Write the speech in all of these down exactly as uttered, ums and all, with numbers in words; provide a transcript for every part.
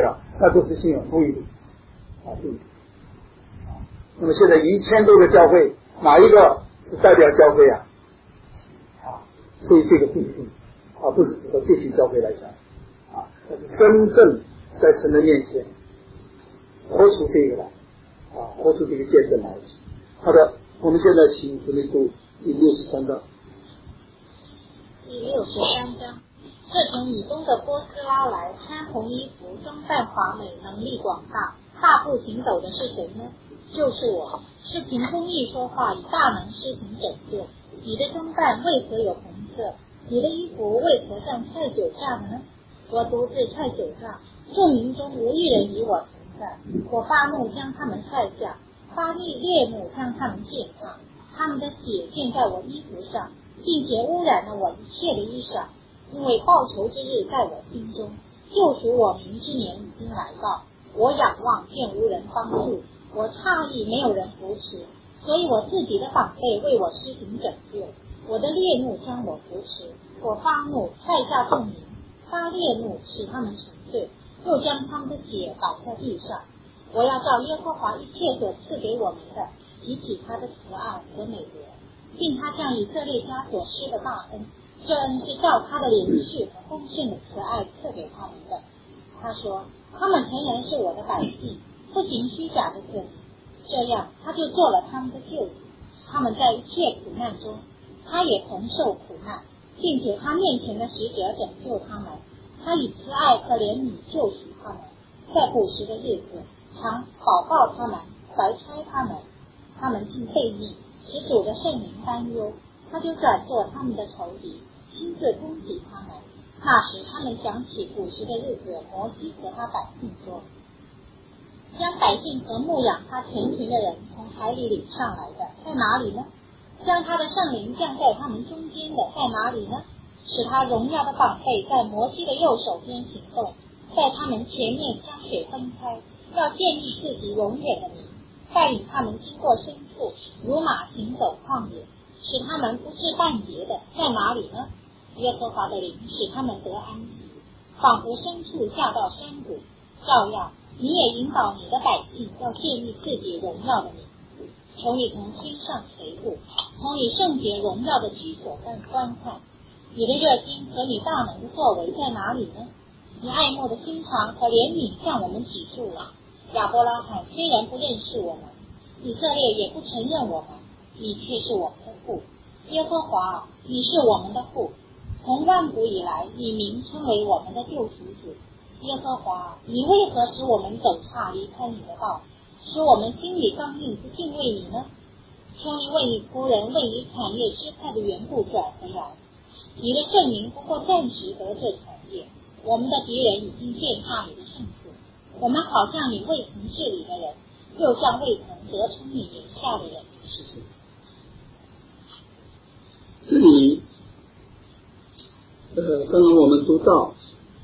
了，那都是心有不一定啊，不一定啊。那么现在一千多个教会，哪一个是代表教会啊？啊，所以这个不一定啊，不是指的这些教会来讲啊，但是真正在神的面前活出这个来啊，活出这个见证来。好的，我们现在请姊妹读第六十三章。 第六十三章，这从以东的波斯拉来，穿红衣服，装扮华美，能力广大，大步行走的是谁呢？就是我，是凭公义说话，以大能施行拯救。你的装扮为何有红色？你的衣服为何像踹酒炸呢？我独自踹酒炸，众民中无一人与我同在。我发怒将他们踹下，发烈怒将他们践踏，他们的血溅在我衣服上，并且污染了我一切的衣裳。因为报仇之日在我心中，救赎我民之年已经来到。我仰望见无人帮助，我诧异没有人扶持，所以我自己的膀臂为我施行拯救。我的烈怒将我扶持，我发怒踹下众民，发烈怒使他们沉醉，又将他们的血倒在地上。我要照耶和华一切所赐给我们的，提起他的慈爱和美德，并他向以色列家所施的大恩。这恩是照他的连续和丰盛的慈爱赐给他们的。他说，他们诚然是我的百姓，不行虚假的子民，这样他就做了他们的救主。他们在一切苦难中，他也同受苦难，并且他面前的使者拯救他们。他以慈爱和怜悯救赎他们，在古时的日子常保告他们，怀揣他们。他们竟悖逆，使主的圣灵担忧，他就转作他们的仇敌，亲自攻击他们。那时他们想起古时的日子，摩西和他百姓说，将百姓和牧养他全群的人从海里领上来的，在哪里呢？将他的圣灵降在他们中间的，在哪里呢？使他荣耀的膀臂在摩西的右手边行动，在他们前面将水分开，要建立自己永远的名，带领他们经过深处，如马行走旷野，使他们不知半截的，在哪里呢？耶和华的灵使他们得安息，仿佛牲畜下到山谷。照样你也引导你的百姓，要建立自己荣耀的名。求你从天上垂顾，从你圣洁荣耀的居所观观看。你的热心和你大能的作为在哪里呢？你爱慕的心肠和怜悯向我们指住了。亚伯拉罕虽然不认识我们，以色列也不承认我们，你却是我们的父。耶和华，你是我们的父，从万古以来，你名称为我们的救赎主。耶和华，你为何使我们走岔离开你的道，使我们心里刚硬不敬畏你呢？求你为你仆人为你产业支派的缘故转回来。你的圣名不过暂时得这产业，我们的敌人已经践踏你的圣所。我们好像你未曾治理的人，又像未曾得称你名下的人。 是是。这里，呃，刚刚我们读到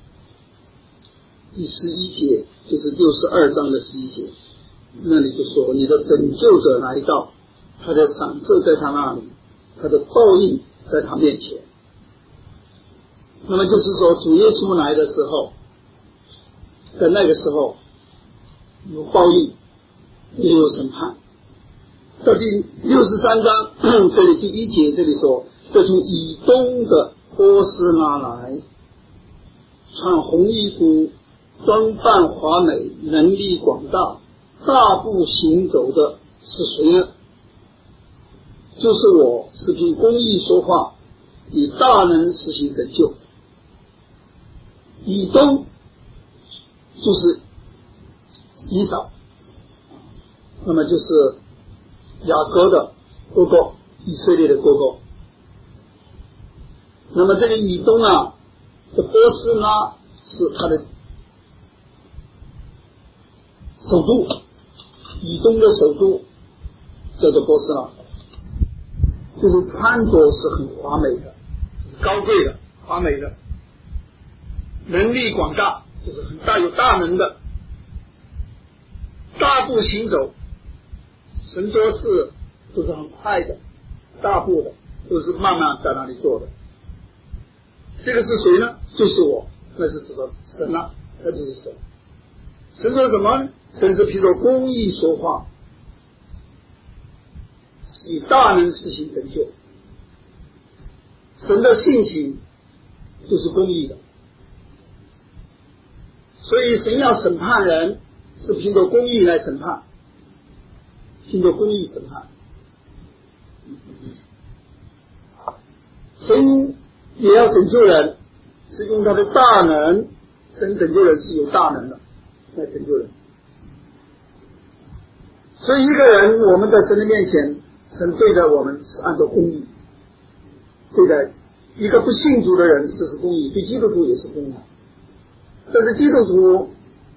第十一节，就是六十二章的十一节，那里就说你的拯救者来到，他的赏赐在他那里，他的报应在他面前。那么就是说，主耶稣来的时候，在那个时候有报应，也有审判。到第六十三章这里第一节，这里说，这从以东的波斯拉来，穿红衣服，装扮华美，能力广大，大步行走的是谁呢？就是我，是凭公义说话，以大能实行拯救。以东就是以扫，那么就是雅各的哥哥，以色列的哥哥。那么这个以东啊的波斯拉是他的首都，以东的首都叫做波斯拉，就是穿着是很华美的，高贵的，华美的，能力广大，就是很大有大能的，大步行走，神做事都是很快的，大步的，都是慢慢在那里做的。这个是谁呢？就是我，那是指的神啊，那就是神。 神说什么呢？神是凭着公义说话，以大能施行拯救。神的性情就是公义的，所以神要审判人是凭着公义来审判，凭着公义审判。神也要拯救人，是用他的大能，神拯救人是有大能的来拯救人。所以一个人，我们在神的面前，神对待我们是按照公义对待。一个不信主的人这是公义，对基督徒也是公义，但是基督徒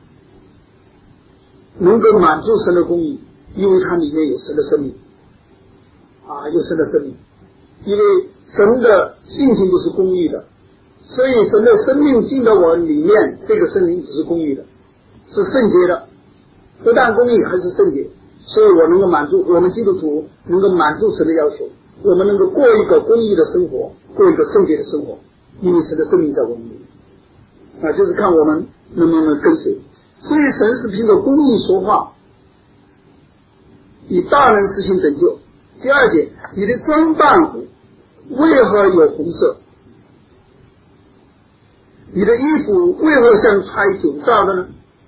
能够满足神的公义，因为它里面有神的生命啊，有神的生命，因为神的性情就是公义的，所以神的生命进到我里面，这个生命就是公义的，是圣洁的，不但公义还是圣洁，所以我能够满足我们基督徒能够满足神的要求，我们能够过一个公义的生活，过一个圣洁的生活，因为神的生命在我们里面啊，就是看我们能不能跟随。所以神是凭着公义说话，以大能施行拯救。第二节，你的装扮为何有红色？你的衣服为何像揣酒榨的呢？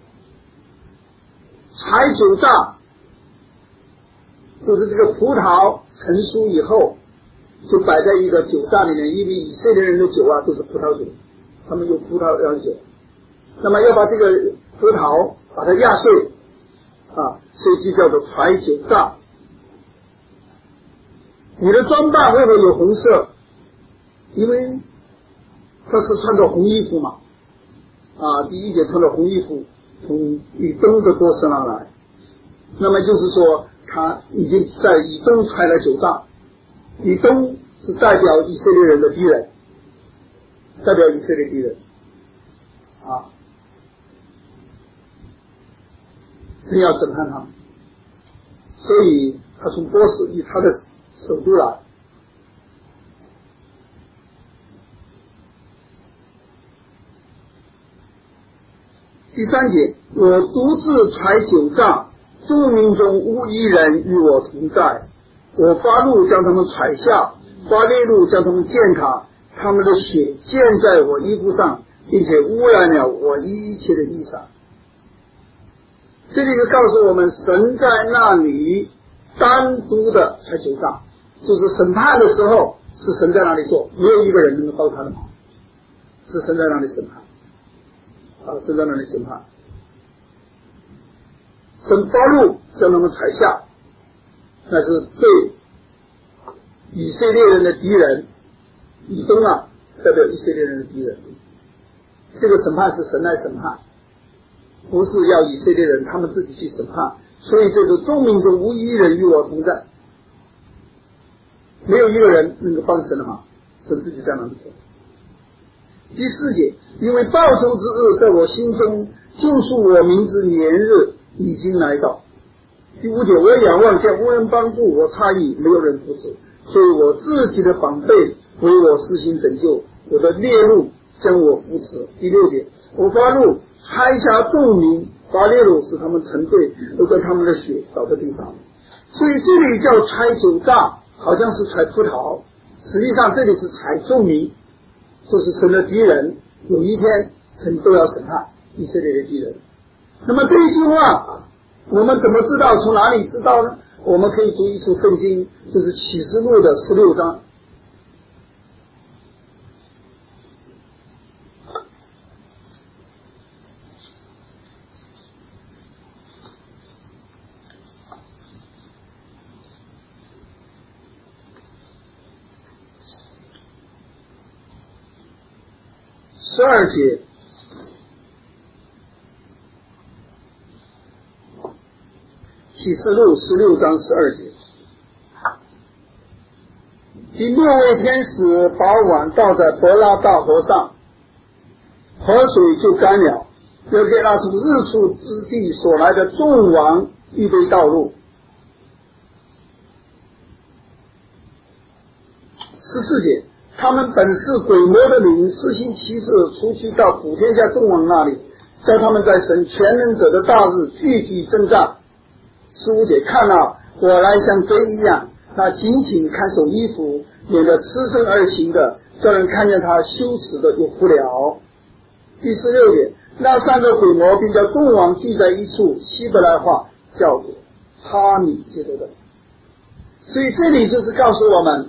揣酒榨就是这个葡萄成熟以后就摆在一个酒榨里面，因为以色列人的酒啊都是葡萄酒，他们用葡萄酿酒，那么要把这个葡萄把它压碎啊，所以就叫做揣酒榨。你的装扮为何有红色？因为他是穿着红衣服嘛啊，第一节穿着红衣服从以东的波斯拉来，那么就是说他已经在以东揣了酒榨，以东是代表以色列人的敌人，代表以色列敌人啊，神要审判他们，所以他从波斯以他的首都来。第三节，我独自揣酒榨，众民中无一人与我同在，我发怒将他们踹下，发烈怒将他们践踏，他们的血溅在我衣服上，并且污染了我一切的衣裳。这里就告诉我们，神在那里单独的揣酒榨，就是审判的时候是神在那里做，没有一个人能够帮他的忙，是神在那里审判啊，神在那里审判。神发怒将他们踩下，那是对以色列人的敌人，以东啊代表以色列人的敌人，这个审判是神来审判，不是要以色列人他们自己去审判，所以这是众民中无一人与我同在，没有一个人能够帮神的忙，神自己在那里做。第四节，因为报仇之日在我心中，救赎我名之年日已经来到。第五节，我仰望见无人帮助，我诧异没有人扶持，所以我自己的膀臂为我施行拯救，我的烈怒将我扶持。第六节，我发怒拆下众民，发烈怒使他们沉醉，又将他们的血倒在地上。所以这里叫拆酒榨，好像是采葡萄，实际上这里是采众民，就是神的敌人，有一天神都要审判以色列的敌人。那么这一句话我们怎么知道？从哪里知道呢？我们可以读一处圣经，就是启示录的十六章。十二节，启示录十六章十二节，第六位天使把碗倒在伯拉大河上，河水就干了，要给那从日出之地所来的众王预备道路。十四节，他们本是鬼魔的灵，施行奇事，出去到普天下众王那里， 叫他们在神全能者的大日聚集征战。十五节，看啊，我来像贼一样，那警醒看守衣服，免得吃身而行的，叫人看见他羞耻的有福了。第十六节，那三个鬼魔并叫众王聚在一处，希伯来话叫做哈米基多的。所以这里就是告诉我们，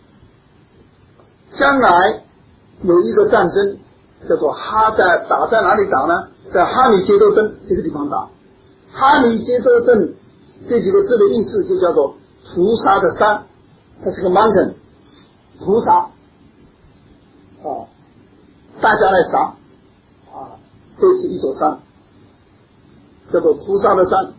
将来有一个战争叫做哈，在打在哪里打呢？在哈米基多登这个地方打。哈米基多登这几个字的意思就叫做屠杀的山，它是个 mountain， 屠杀啊，大家来杀啊，这是一座山，叫做屠杀的山。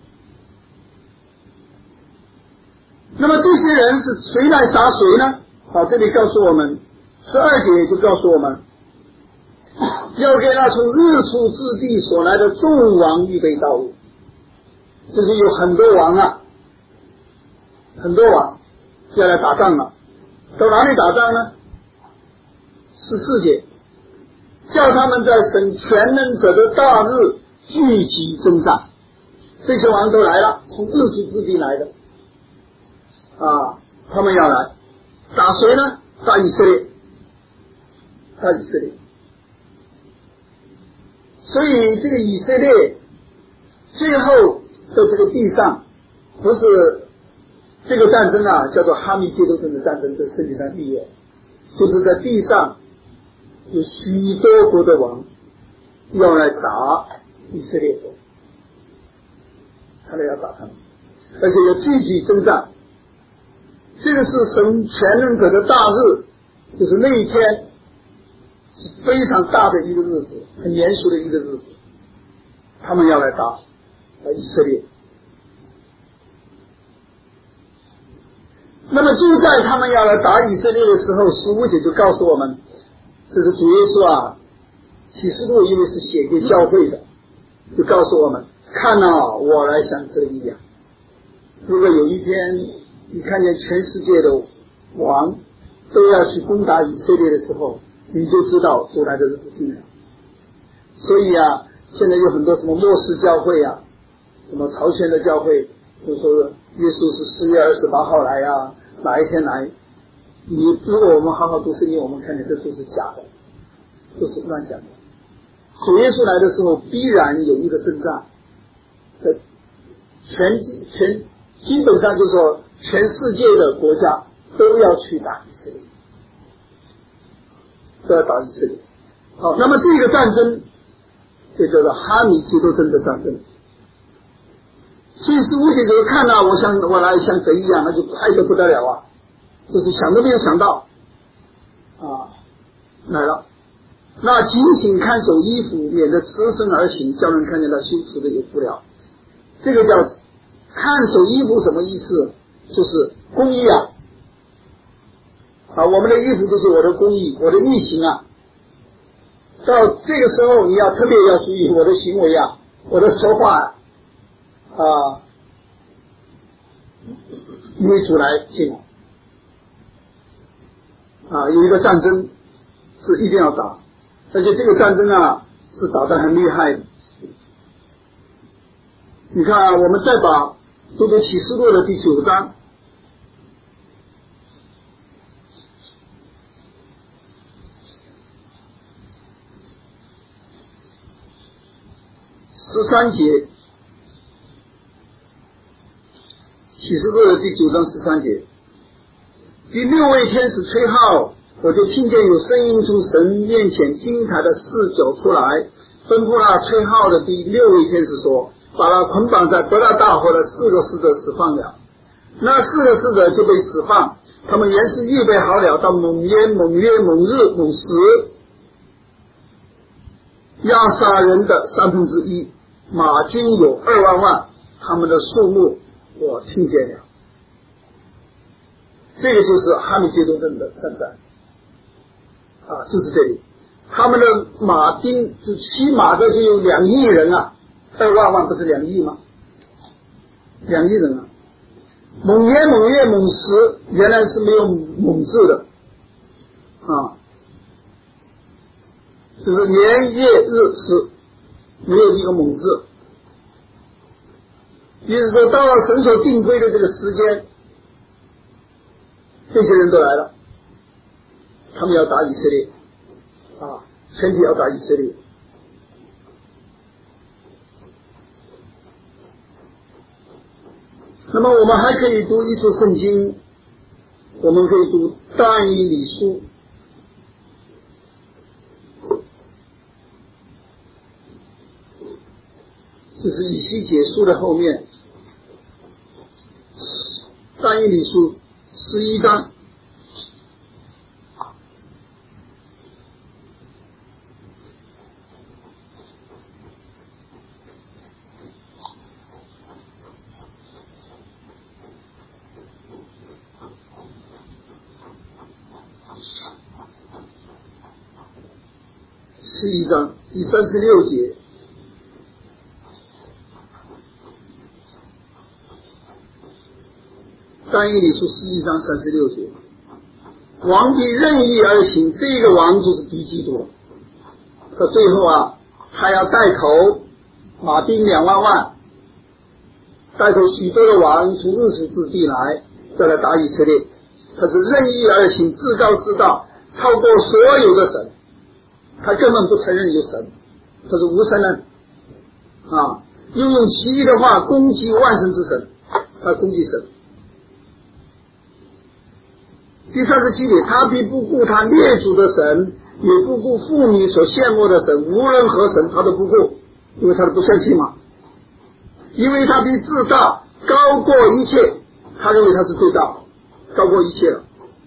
那么这些人是谁来杀谁呢？好，这里告诉我们，十二节就告诉我们，要给那从日出之地所来的众王预备道路。就是有很多王啊，很多王要来打仗了。到哪里打仗呢？十四节，叫他们在神全能者的大日聚集征战。这些王都来了，从日出之地来的啊，他们要来打谁呢？打以色列，打以色列。所以这个以色列最后在这个地上，不是这个战争啊，叫做哈米基多登的战争，在圣经上预言，就是在地上有许多国的王要来打以色列国，他们要打他们，而且要聚集征战。这个是神全能者的大日，就是那一天是非常大的一个日子，很严肃的一个日子，他们要来打以色列。那么就在他们要来打以色列的时候，十五节就告诉我们，这是主耶稣啊，启示录因为是写给教会的，就告诉我们，看啊，我来像这一样。如果有一天你看见全世界的王都要去攻打以色列的时候，你就知道主来的日子近了。所以啊，现在有很多什么末世教会啊，什么朝鲜的教会就说耶稣是四月二十八号来啊，哪一天来？你如果我们好好读圣经，我们看见这都是假的，都是乱讲的。主耶稣来的时候，必然有一个征战，在全全基本上就是说，全世界的国家都要去打以色列，都要打以色列。好，那么这个战争就叫做哈米基多登的战争。所以十五节就看到、啊、我像我来像贼一样，那就快得不得了啊！就是想都没有想到啊，来了。那警醒看守衣服，免得吃身而行，叫人看见他羞耻的有福了。这个叫看守衣服，什么意思？就是公义啊！啊，我们的衣服就是我的公义，我的义行啊。到这个时候，你要特别要注意我的行为啊，我的说话啊。啊，因为主来进来啊，有一个战争是一定要打，而且这个战争啊是打得很厉害的。你看、啊，我们再把读读启示录的第九章十三节。启示录的第九章十三节，第六位天使吹号，我就听见有声音从神面前金台的四角出来，吩咐那吹号的第六位天使说，把那捆绑在伯大大火的四个使者释放了。那四个使者就被释放，他们原是预备好了，到猛烟猛月猛日猛时要杀人的三分之一，马军有二万万，他们的数目我听见了。这个就是哈米基多登的战战啊，就是这里，他们的马兵就骑马的就有两亿人啊，二万万不是两亿吗？两亿人啊！猛烟猛月猛时，原来是没有猛字的啊，就是年月日时没有一个猛字。也就是说，到了神所定规的这个时间，这些人都来了，他们要打以色列啊，全体要打以色列。那么我们还可以读一处圣经，我们可以读但以理书。就是以西结书的后面，但以理书十一章。十一章第三十六节。但以理书十一章三十六节，王必任意而行，这个王就是敌基督。到最后啊，他要带头马兵两万万，带头许多的王从日属之地来，再来打以色列。他是任意而行，自高自大，超过所有的神，他根本不承认有神，他是无神论啊，又用奇异的话攻击万神之神，他攻击神。第三十七节，他必不顾他列祖的神，也不顾妇女所羡慕的神，无论何神他都不顾，因为他都不相信嘛。因为他比自大，高过一切，他认为他是最大，高过一切了。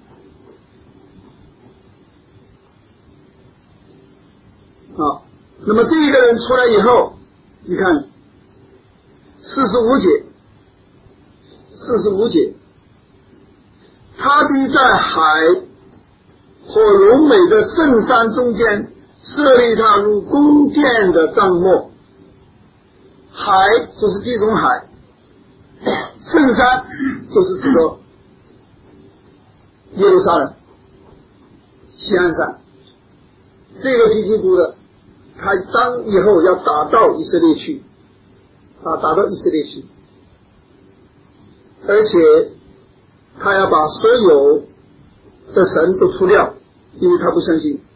好，那么这一个人出来以后，你看四十五节，四十五节。他必在海和柔美的圣山中间设立他如宫殿的帐幕。海就是地中海，圣山就是指的耶路撒冷西安山。这个敌基督的，他当以后要打到以色列去啊，打到以色列去，而且他要把所有的神都除掉，因为他不相信。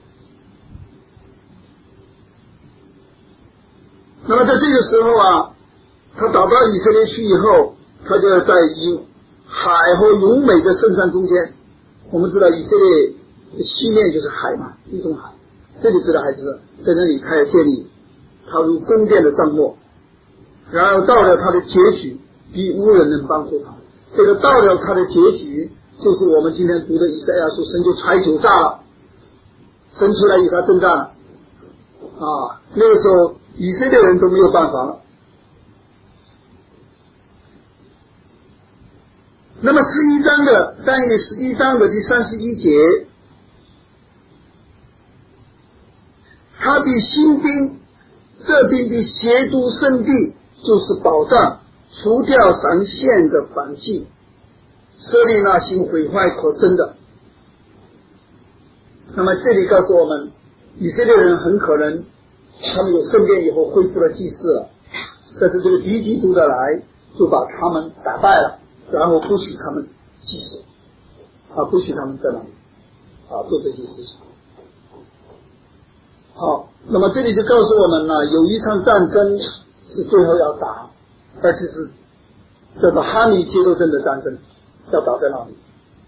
那么在这个时候啊，他打到以色列去以后，他就要在以海和荣美的圣山中间。我们知道以色列的西面就是海嘛，地中海，这里知道还是在那里他要建立他如宫殿的帐幕，然后到了他的结局，必无人能帮助他。这个到了他的结局，就是我们今天读的以赛亚书，神就拆酒炸了，神出来与他征战了啊！那个时候以色列人都没有办法了。那么十一章的但以理十一章的第三十一节，他比新兵，这兵必协督圣地，就是保障除掉闪现的反击，设立那行毁坏可憎的。那么这里告诉我们，以色列人很可能他们有圣殿以后恢复了祭祀了，但是这个敌基督的来就把他们打败了，然后不许他们祭祀啊，不许他们在那里啊做这些事情。好，那么这里就告诉我们呢，有一场战争是最后要打，而且是叫做哈米基多镇的战争，要打在那里。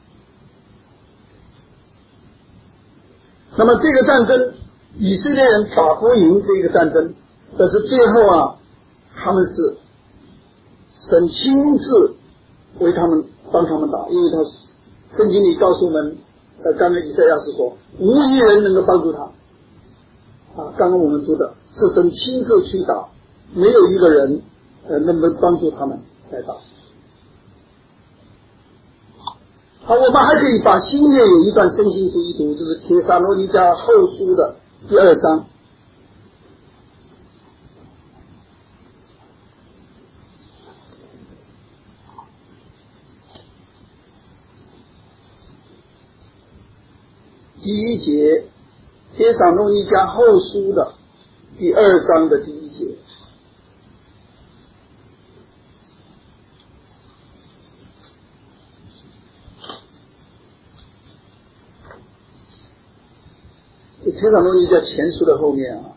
那么这个战争，以色列人打不赢这个战争，但是最后啊，他们是神亲自为他们帮他们打，因为他圣经里告诉我们，呃，刚才以赛亚是说，无一人能够帮助他啊。刚刚我们读的是神亲自去打，没有一个人呃能够帮助他们来打。好，我们还可以把新约有一段圣经读一读，就是帖撒罗尼迦后书的第二章。第一节，帖撒罗尼迦后书的第二章的第一节。 这天上东西在前书的后面啊，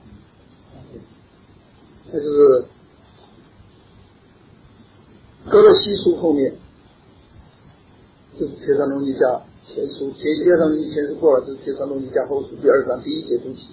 那就是哥罗西书后面，就是天上东西加前书，天上东西前书过了，就是天上东西加后书第二章第一节读起。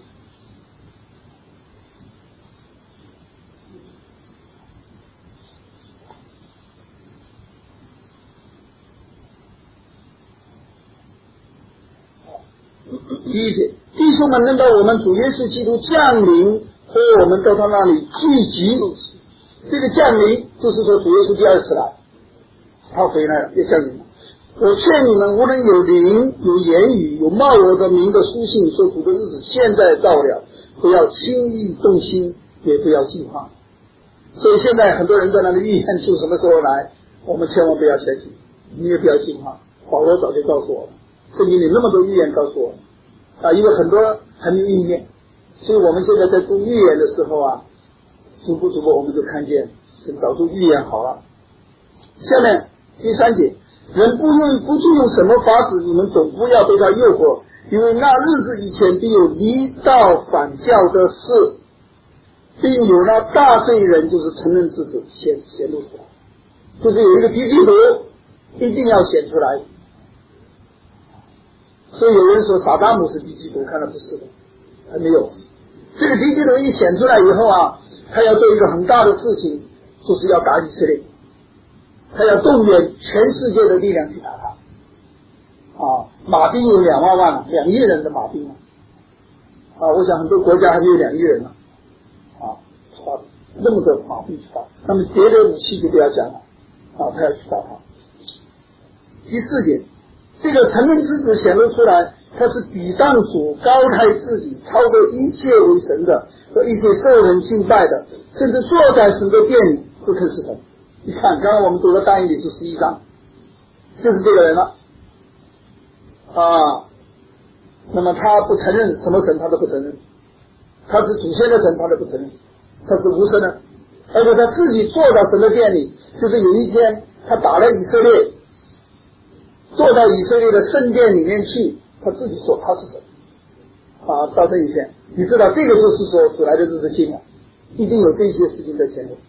第一节，弟兄们，论到我们主耶稣基督降临和我们到他那里聚集，这个降临就是说主耶稣第二次来，他回来了，也降临了。我劝你们，无论有灵、有言语、有冒我的名的书信说主的日子现在到了，不要轻易动心，也不要计划。所以现在很多人在那里预言出什么时候来，我们千万不要相信，你也不要计划。保罗早就告诉我了，圣经里那么多预言告诉我啊，因为很多还没有应验，所以我们现在在读预言的时候啊，逐步逐步我们就看见早就预言好了。下面第三节，人不用不就用什么法子，你们总不要被他诱惑，因为那日子以前必有离道反教的事，并有那大罪人，就是承认之子显显露出来，就是有一个敌基督一定要显出来。所以有人说撒旦姆是敌基督，看来不是的，还没有。这个敌基督一显出来以后啊，他要做一个很大的事情，就是要打以色列，他要动员全世界的力量去打他啊，马兵有两万万了，两亿人的马兵啊，啊，我想很多国家还没有两亿人呢啊，啊，那么多马兵去打，那么别的武器就不要讲了啊，他要去打他。第四节，这个承认之子显露出来，他是抵挡主，高抬自己，超过一切为神的和一切受人敬拜的，甚至坐在神的殿里不肯是神。你看刚刚我们读的但以理书十一章，就是这个人了啊。那么他不承认什么神，他都不承认，他是祖先的神他都不承认，他是无神的，而且他自己坐到神的殿里，就是有一天他打了以色列，坐到以色列的圣殿里面去，他自己说他是神啊，到这一天，你知道这个就是说主来的日子近了，一定有这些事情在前面。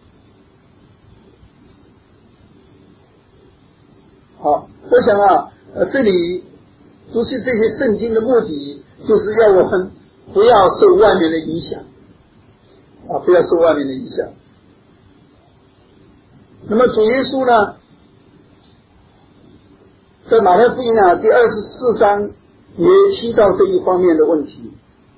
好，我想啊，呃，这里读起这些圣经的目的，就是要我们不要受外面的影响啊，不要受外面的影响。那么主耶稣呢，在马太福音啊第二十四章也提到这一方面的问题。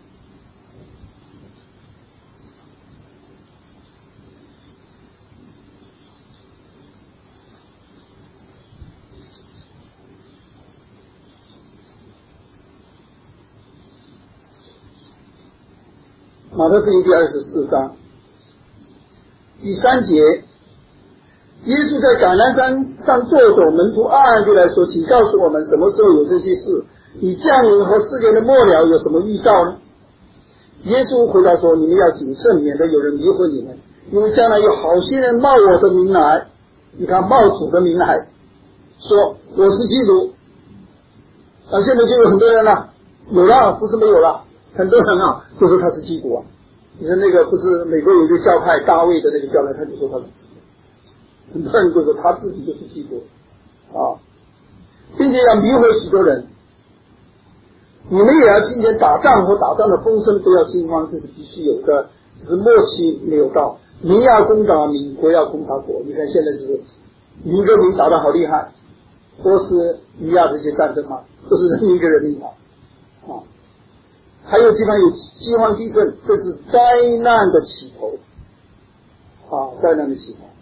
马太福音第二十四章第三节，耶稣在橄榄山上坐着，门徒暗暗地来说，请告诉我们什么时候有这些事，以降临和世界的末了有什么预兆呢？耶稣回答说，你们要谨慎，免得有人迷惑你们，因为将来有好些人冒我的名来，你看冒主的名来说我是基督啊，现在就有很多人了，有了不是没有了，很多人啊就说他是基督啊。你看那个不是美国有一个教派大卫的那个教派，他就说他是基督，很多人就说他自己就是基督啊，并且要迷惑许多人。你们也要今天打仗和打仗的风声不要惊慌，这是必须有的，只是末期没有到，民要攻打民，国要攻打国。你看现在是民跟民打得好厉害，波斯尼亚这些战争嘛，都是人民跟人民打啊。还有地方有饥荒地震，这是灾难的起头啊，灾难的起头。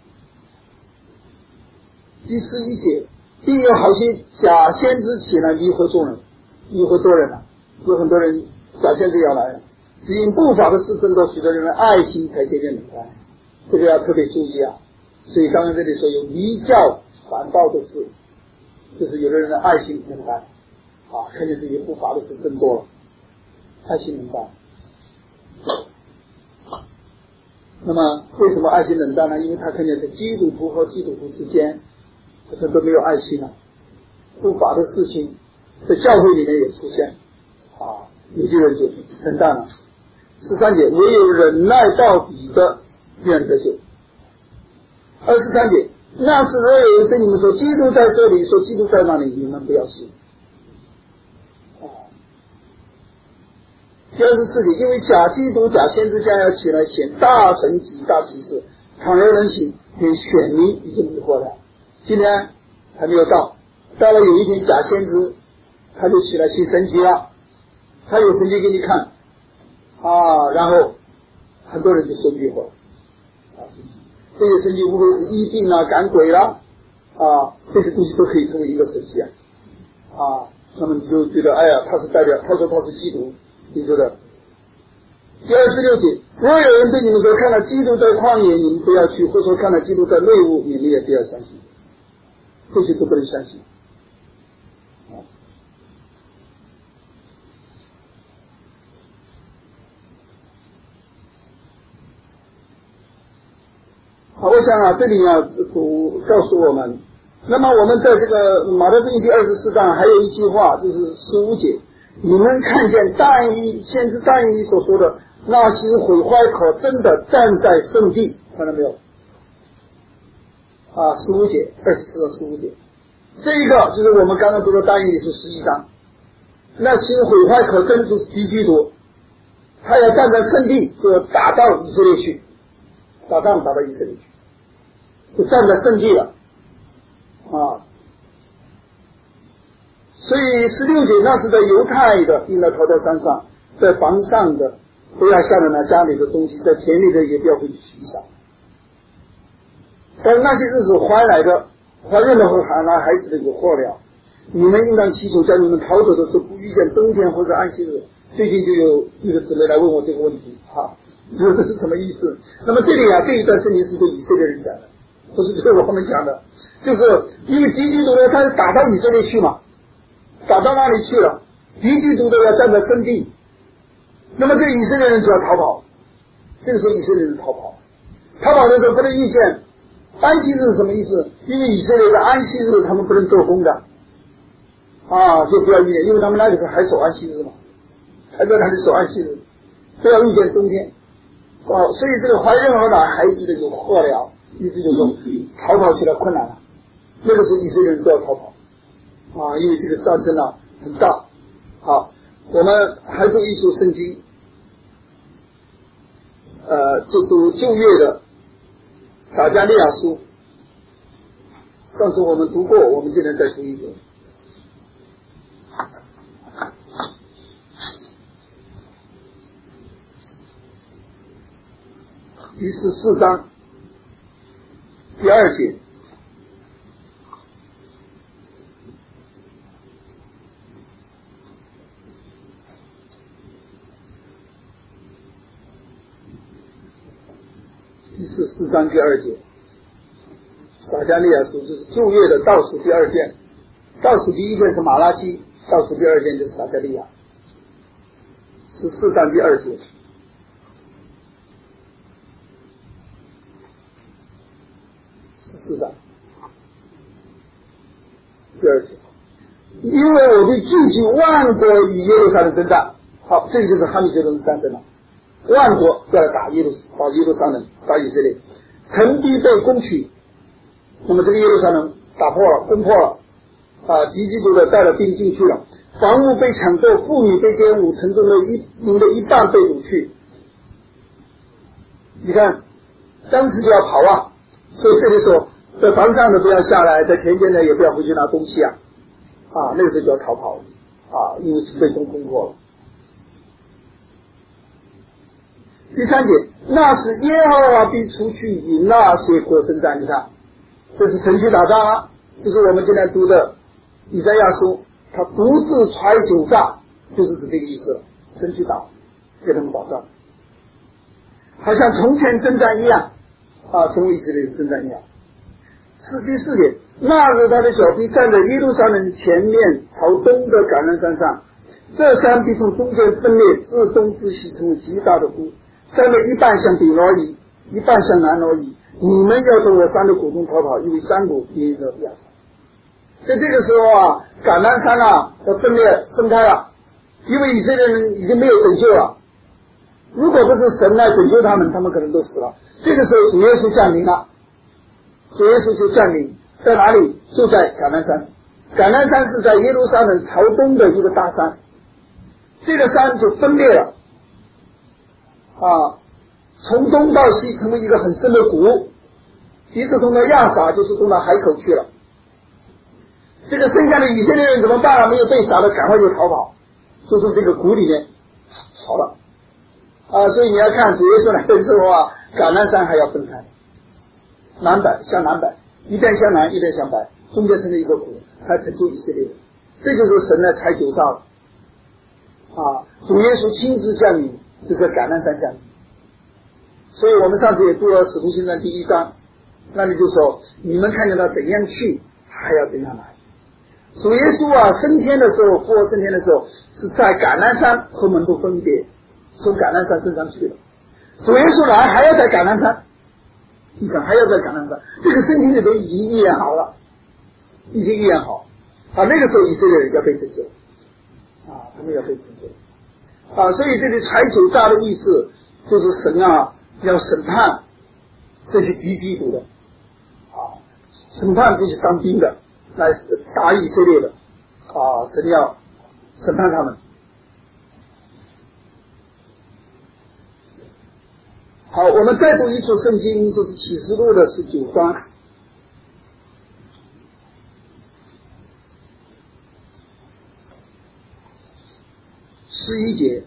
第十一节，并有好些假先知起来迷惑众人，迷惑多人了、啊，有很多人假先知要来了，只因不法的事增多，许多人的爱心才渐渐冷淡，这个要特别注意啊。所以刚刚这里说有离教反道的事，就是有的人的爱心冷淡啊，看见这些不法的事增多了，爱心冷淡。那么为什么爱心冷淡呢？因为他看见在基督徒和基督徒之间他都没有爱心了、啊，不法的事情在教会里面也出现啊， 有些人就承担了。十三节，唯有忍耐到底的，必然得救。二十三节，那时若有人对你们说基督在这里，说基督在那里，你们不要信。第二十四节，因为假基督、假先知将要起来显大神迹、大奇事，倘若人行，连选民已经迷惑了。今天还没有到，到了有一天假先知他就起来行神迹了，他有神迹给你看啊，然后很多人就受迷惑了啊，这些神迹无非是医病啊、赶鬼啦啊，这些东西都可以成为一个神迹啊啊，那么你就觉得哎呀，他是代表，他说他是基督。你说的第二十六节，如果有人对你们说看到基督在旷野，你们不要去，或者说看到基督在内屋，你们也不要相信，这些都不能相信。好，我想啊，这里啊，主告诉我们，那么我们在这个马太福音第二十四章还有一句话，就是十五节。你们看见但以先知但以所说的那些毁坏可真的站在圣地，看到没有啊？十五节，二十四到十五节，这一个就是我们刚刚读的但以是十一章，那些毁坏可真就是敌基督，他要站在圣地，就要打到以色列去，打仗打到以色列去，就站在圣地了啊。所以十六节，那是在犹太的应该逃到山上，在房上的不要下来拿家里的东西，在田里的也不要回去取上。但那些日子怀来的怀孕的和喊拿孩子的有祸了，你们应当祈求，在你们逃走的时候不遇见冬天或者安息日。最近就有一个姊妹来问我这个问题啊，这这是什么意思？那么这里啊，这一段圣经是对以色列人讲的，不是对我们讲的，就是因为敌基督呢，他是打到以色列去嘛。打到哪里去了？敌基督都要站在圣地，那么这以色列人就要逃跑。这个时候以色列人逃跑，逃跑的时候不能遇见安息日是什么意思？因为以色列的安息日他们不能做工的啊，就不要遇见，因为他们那个时候还守安息日嘛，还在那里守安息日，不要遇见冬天哦。所以这个怀孕和打孩子的有祸了，意思就是说逃跑起来困难了。那个时候以色列人都要逃跑。啊，因为这个战争啊很大。好，我们还读一书圣经，呃，就读旧约的撒迦利亚书。上次我们读过，我们今天再读一遍。第十四章第二节。第十四章第二节，撒迦利亚书就是旧约的倒数第二卷，倒数第一卷是马拉基，倒数第二卷就是撒迦利亚。十四章第二节，十四章第二节，因为我会聚集万国与耶路撒冷征战。好，这个就是哈米结顿战争了。万国都要打耶路打耶路撒冷，打以色列，城壁被攻取，那么这个耶路撒冷打破了，攻破了啊，敌基督的带了兵进去了，房屋被抢夺，妇女被玷污，城中的一民的一半被掳去。你看当时就要跑啊，所以这里说在房上的不要下来，在田间的也不要回去拿东西啊啊，那个时候就要逃跑啊，因为是被攻攻破了。第三节，那时耶和华必出去引那些国征战。你看，这是城去打仗啊，就是我们今天读的以赛亚书，他独自揣酒诈，就是指这个意思了。城去打，给他们打仗，好像从前征战一样啊，从以色列征战一样。是第四节，那日他的脚必站在耶路撒冷前面朝东的橄榄山上，这山必从中间分裂，自东至西成为极大的湖。山的一半向北挪移，一半向南挪移。你们要从我山的谷中逃跑，因为山谷必然压。在这个时候啊，橄榄山啊要分裂分开了， 因为以色列人已经没有拯救了。如果不是神来拯救他们，他们可能都死了。这个时候主耶稣降临了，主耶稣就降临在哪里？就在橄榄山。橄榄山是在耶路撒冷朝东的一个大山，这个山就分裂了啊，从东到西成为一个很深的谷，一直通到亚撒，就是通到海口去了。这个剩下的以色列人怎么办啊？没有被杀的，赶快就逃跑，就从这个谷里面逃了啊！所以你要看主耶稣来的时候啊，橄榄山还要分开，南北向南北，一边向南，一边向北，中间成了一个谷，才拯救以色列人。这就是神的才九造了啊！主耶稣亲自降临，就在橄榄山降临。所以我们上次也读了使徒行传第一章，那里就说你们看见他怎样去，还要怎样来。主耶稣啊升天的时候，复活升天的时候，是在橄榄山和门徒分别从橄榄山升上去了。主耶稣来还要在橄榄山，你看还要在橄榄山，这个圣经里头已经预言好了，已经预言好啊。那个时候以色列人要被拯救啊，他们要被拯救啊。所以这里采酒榨的意思就是神啊要审判这些敌基督的啊，审判这些当兵的，来打以色列的啊，神要审判他们。好，我们再读一处圣经，就是启示录的十九章十一节。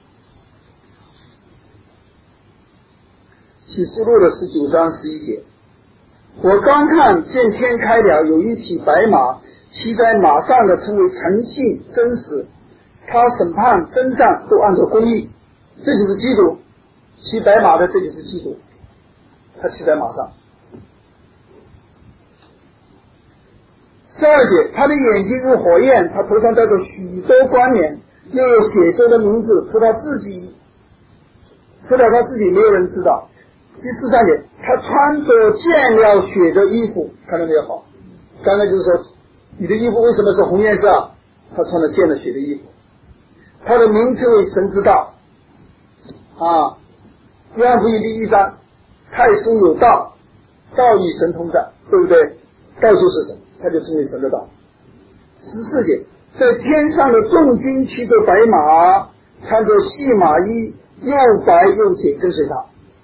启示录的十九章十一节，我刚看见天开了，有一匹白马，骑在马上的称为诚信真实，他审判征战都按照公义，这就是基督。骑白马的这就是基督，他骑在马上。十二节，他的眼睛如火焰，他头上戴着许多冠冕，又有写着的名字，除了自己除了他自己没有人知道。第十三节，他穿着溅了血的衣服，看到没有？好，刚才就是说你的衣服为什么是红颜色？他穿了溅了血的衣服。他的名称为神之道啊，约翰福音第一章，太初有道，道与神同在，对不对？道就是神，他就称为神的道。十四节，在天上的众军骑着白马，穿着细麻衣，又白又洁，跟随他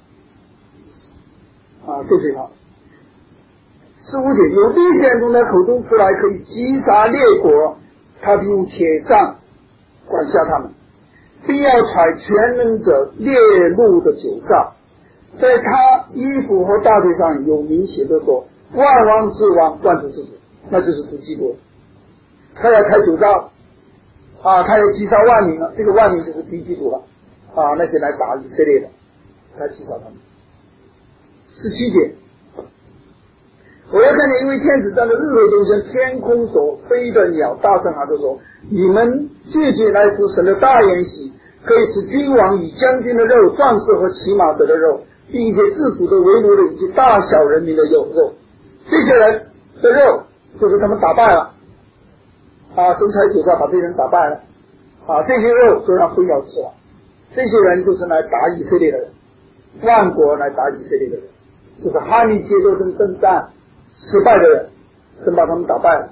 啊，跟随他。十五节，有利剑从他口中出来，可以击杀列国，他必用铁杖管辖他们，并要采全能者烈怒的酒榨。在他衣服和大腿上有明写的说，万王之王，万主之主，那就是主基督。他要开酒榨啊，他要击杀万民了，这个万民就是敌基督了啊，那些来打以色列的，他击杀他们。十七节，我要看见一位天使站在日头中间，天空所飞的鸟大声喊着说，你们聚集来吃神的大筵席，可以吃君王与将军的肉，壮士和骑马者的肉，并一些自主的为奴的以及大小人民的肉肉。这些人的肉就是他们打败了啊，神采酒榨把这些人打败了啊，这些肉就让飞鸟吃了。这些人就是来打以色列的人，万国来打以色列的人，就是哈密街斗争征战失败的人，神把他们打败了。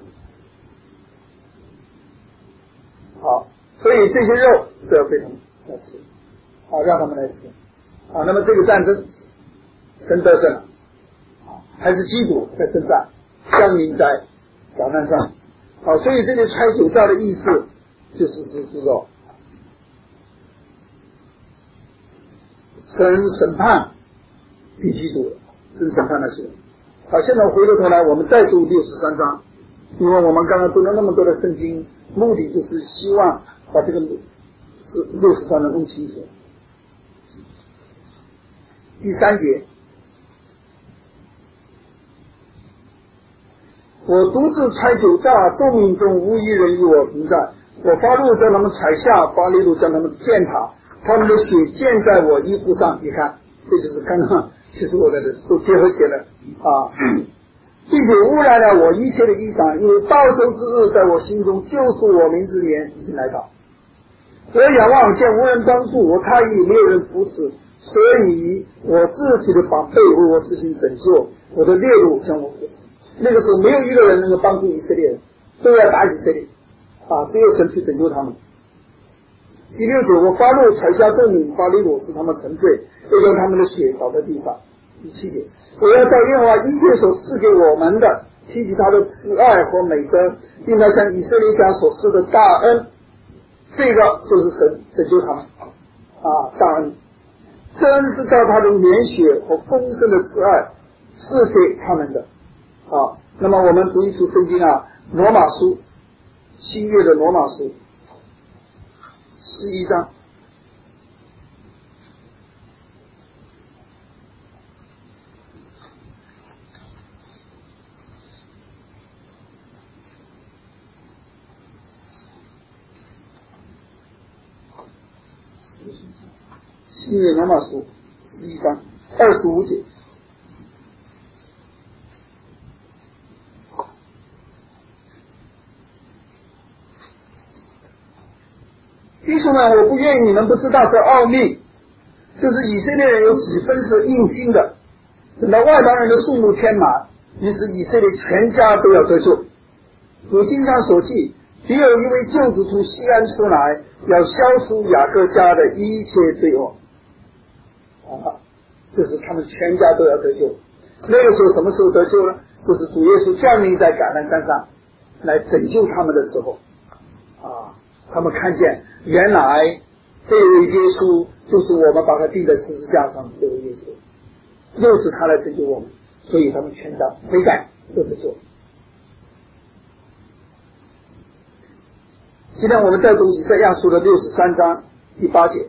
好，所以这些肉都要被他们来吃，好，让他们来吃啊。那么这个战争神得胜了啊，还是基督在征战，降临在橄榄山。好，所以这个拆酒榨的意思就是是这个神审判敌基督，神审判那些人。好，现在回过头来我们再读六十三章，因为我们刚刚读了那么多的圣经，目的就是希望把这个是六十三章弄清楚。第三节，我独自拆酒榨，众民中无一人与我同在，我发怒将他们踩下，发烈怒将他们践踏，他们的血溅在我衣服上。你看，这就是刚刚其实我在这都结合起来啊，并且污染了我一切的衣裳，因为报仇之日在我心中，救赎我民之年已经来到。 我仰望见无人帮助，我诧异没有人扶持，所以我自己的宝贝为我实行拯救，我的列路将我扶持。那个时候没有一个人能够帮助以色列人，都要打以色列啊，只有神去拯救他们。第六节，我发怒踩下众民，法利鲁使他们沉醉，又让他们的血倒在地上。第七节，我要照耶和华一切所赐给我们的，提起他的慈爱和美德，并他向以色列家所施的大恩，这个就是神拯救他们啊，大恩。这恩是照他的怜血和丰盛的慈爱赐给他们的啊。那么我们读一读圣经啊，罗马书，新约的罗马书十一章。新约罗马书十一章二十五节，弟兄们，我不愿意你们不知道这奥秘，就是以色列人有几分是硬心的，等到外邦人的数目填满，于是以色列全家都要得救。如经上所记，必有一位救主从西安出来，要消除雅各家的一切罪恶。啊，就是他们全家都要得救。那个时候什么时候得救呢？就是主耶稣降临在橄榄山上来拯救他们的时候啊，他们看见原来这位耶稣就是我们把他钉在十字架上的这位耶稣，又是他来拯救我们，所以他们全家悔改都得救。今天我们再读以赛亚书的六十三章第八节，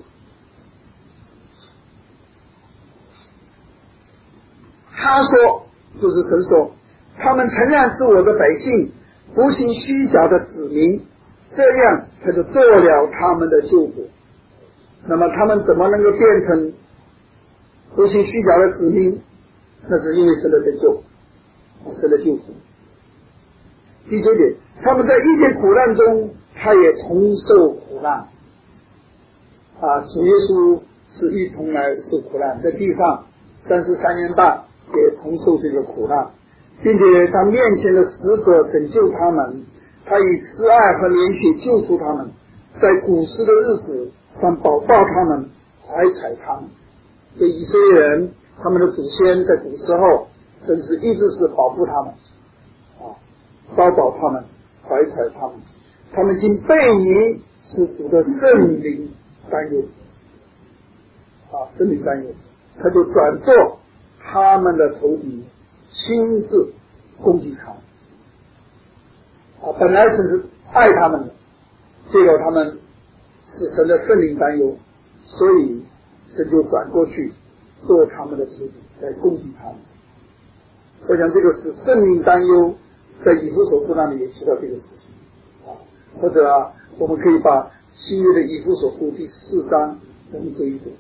他说，就是神说，他们诚然是我的百姓，不信虚假的子民，这样他就做了他们的救主。那么他们怎么能够变成不信虚假的子民？那是因为神的拯救，神的救赎。第九节，他们在一切苦难中，他也同受苦难。啊，主耶稣是一同来受苦难，在地上三十三年半也同受这个苦难，并且他面前的使者拯救他们，他以慈爱和怜恤救赎他们，在古时的日子上保抱他们，怀揣他们。对以色列人，他们的祖先在古时候甚至一直是保护他们啊，包保他们，怀揣他们。他们竟背离是主的圣灵担忧啊，圣灵担忧，他就转做他们的仇敌，亲自攻击他们啊！本来只是爱他们的，结果他们是神的圣灵担忧，所以神就转过去做他们的仇敌，来攻击他们。我想这个是圣灵担忧，在以弗所书那里也提到这个事情啊。或者啊，我们可以把新约的以弗所书第四章我们读一读。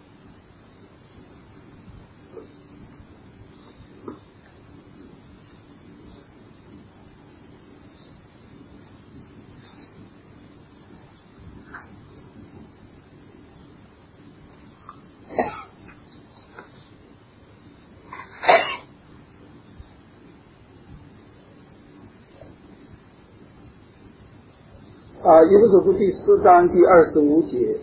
啊，以弗所书第四章第二十五节，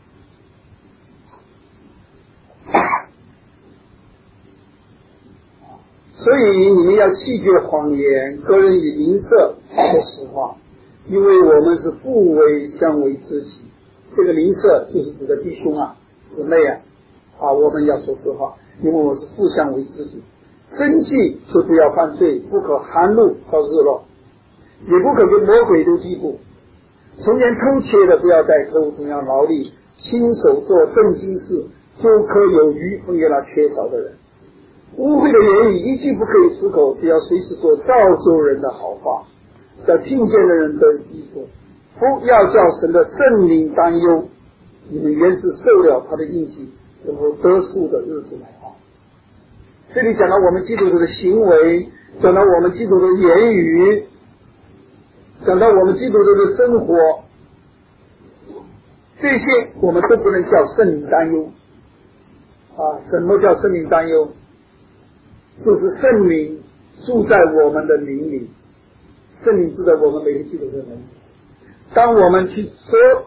所以你们要弃绝谎言，个人与邻舍说实话，因为我们是互为相为知己。这个邻舍就是指的弟兄啊、姊妹啊，啊，我们要说实话，因为我是互相为知己。生气却不要犯罪，不可含怒到日落，也不可跟魔鬼都地步。从前偷窃的不要再偷，总要劳力，亲手做正经事，就可有余分给那缺少的人。污秽的言语一句不可以出口，只要随时说造就人的好话，叫听见的人得益处。不要叫神的圣灵担忧，你们原是受了他的印记，等候得赎的日子来啊。这里讲到我们基督徒的行为，讲到我们基督徒的言语，讲到我们基督徒的生活， 这些我们都不能叫圣灵担忧啊！什么叫圣灵担忧？就是圣灵住在我们的灵里，圣灵住在我们每个基督徒的灵里。当我们去说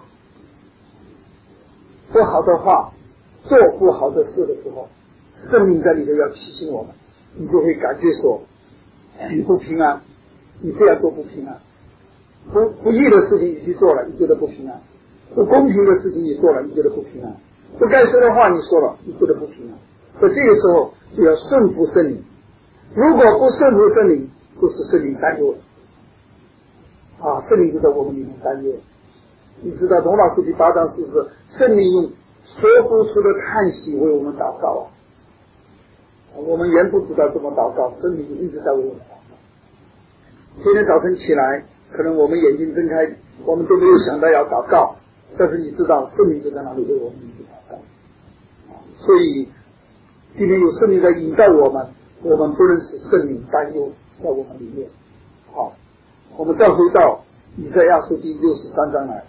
不好的话，做不好的事的时候，圣灵在里头要提醒我们，你就会感觉说你不平安，你这样做不平安，不不义的事情你去做了，你觉得不平安，不公平的事情你做了，你觉得不平安，不该说的话你说了，你觉得不平安。所以这个时候就要顺服圣灵，如果不顺服圣灵，就是圣灵担忧了啊！圣灵就在我们里面担忧。你知道罗马书第八章是不是圣灵用说不出的叹息为我们祷告啊？我们原不知道怎么祷告，圣灵一直在为我们祷告。天天早晨起来，可能我们眼睛睁开，我们都没有想到要祷告，但是你知道圣灵就在那里为我们一直祷告。所以今天有圣灵在引导我们，我们不能使圣灵担忧在我们里面。好，我们再回到以赛亚书第六十三章来。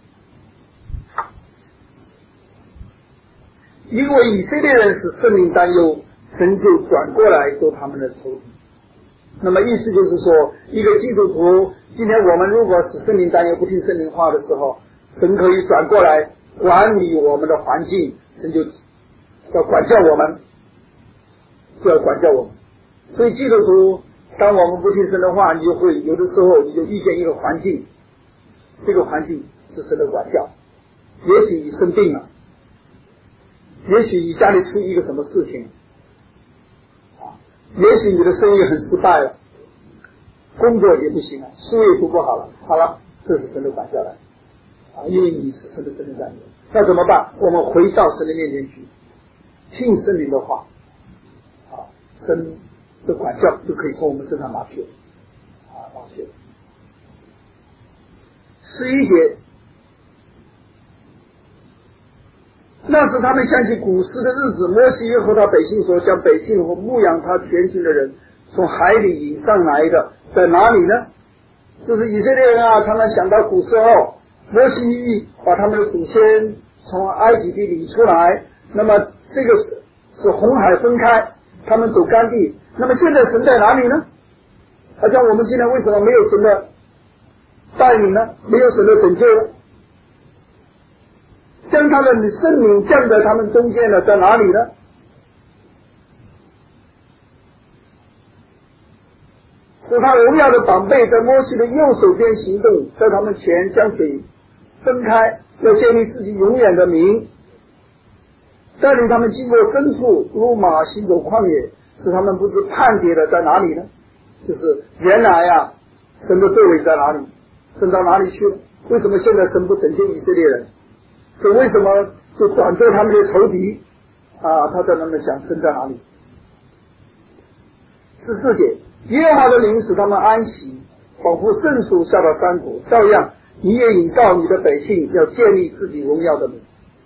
因为以色列人使圣灵担忧，神就转过来做他们的仇敌。那么意思就是说，一个基督徒，今天我们如果使圣灵担忧，不听圣灵话的时候，神可以转过来管理我们的环境，神就要管教我们，就要管教我们。所以基督徒，当我们不听神的话，你就会有的时候你就遇见一个环境，这个环境是神的管教。也许你生病了，也许你家里出一个什么事情啊，也许你的生意很失败了，工作也不行了，事业都不好了，好了，这是神的管教来啊，因为你是神的真正代表。那怎么办？我们回到神的面前去，听圣灵的话啊，神的管教就可以从我们身上拿去了啊，拿去了。十一节，那时他们想起古时的日子，摩西又和他百姓说，将百姓和牧养他全群的人从海里引上来的在哪里呢？就是以色列人啊，他们想到古时候摩西把他们的祖先从埃及地领出来，那么这个是是红海分开，他们走干地。那么现在神在哪里呢？好像我们今天为什么没有神的带领呢？没有神的拯救呢？将他的圣灵降在他们中间的在哪里呢？使他荣耀的宝贝在摩西的右手边行动，在他们前将水分开，要建立自己永远的名，带领他们经过深处，如马行走旷野，使他们不知叛跌的在哪里呢？就是原来啊，神的作为在哪里？神到哪里去了？为什么现在神不拯救以色列人？所以为什么就转做他们的仇敌啊？他在那么想，神在哪里？十四节，耶和华的灵使他们安息，仿佛圣树下到山谷，照样你也引导你的百姓，要建立自己荣耀的名。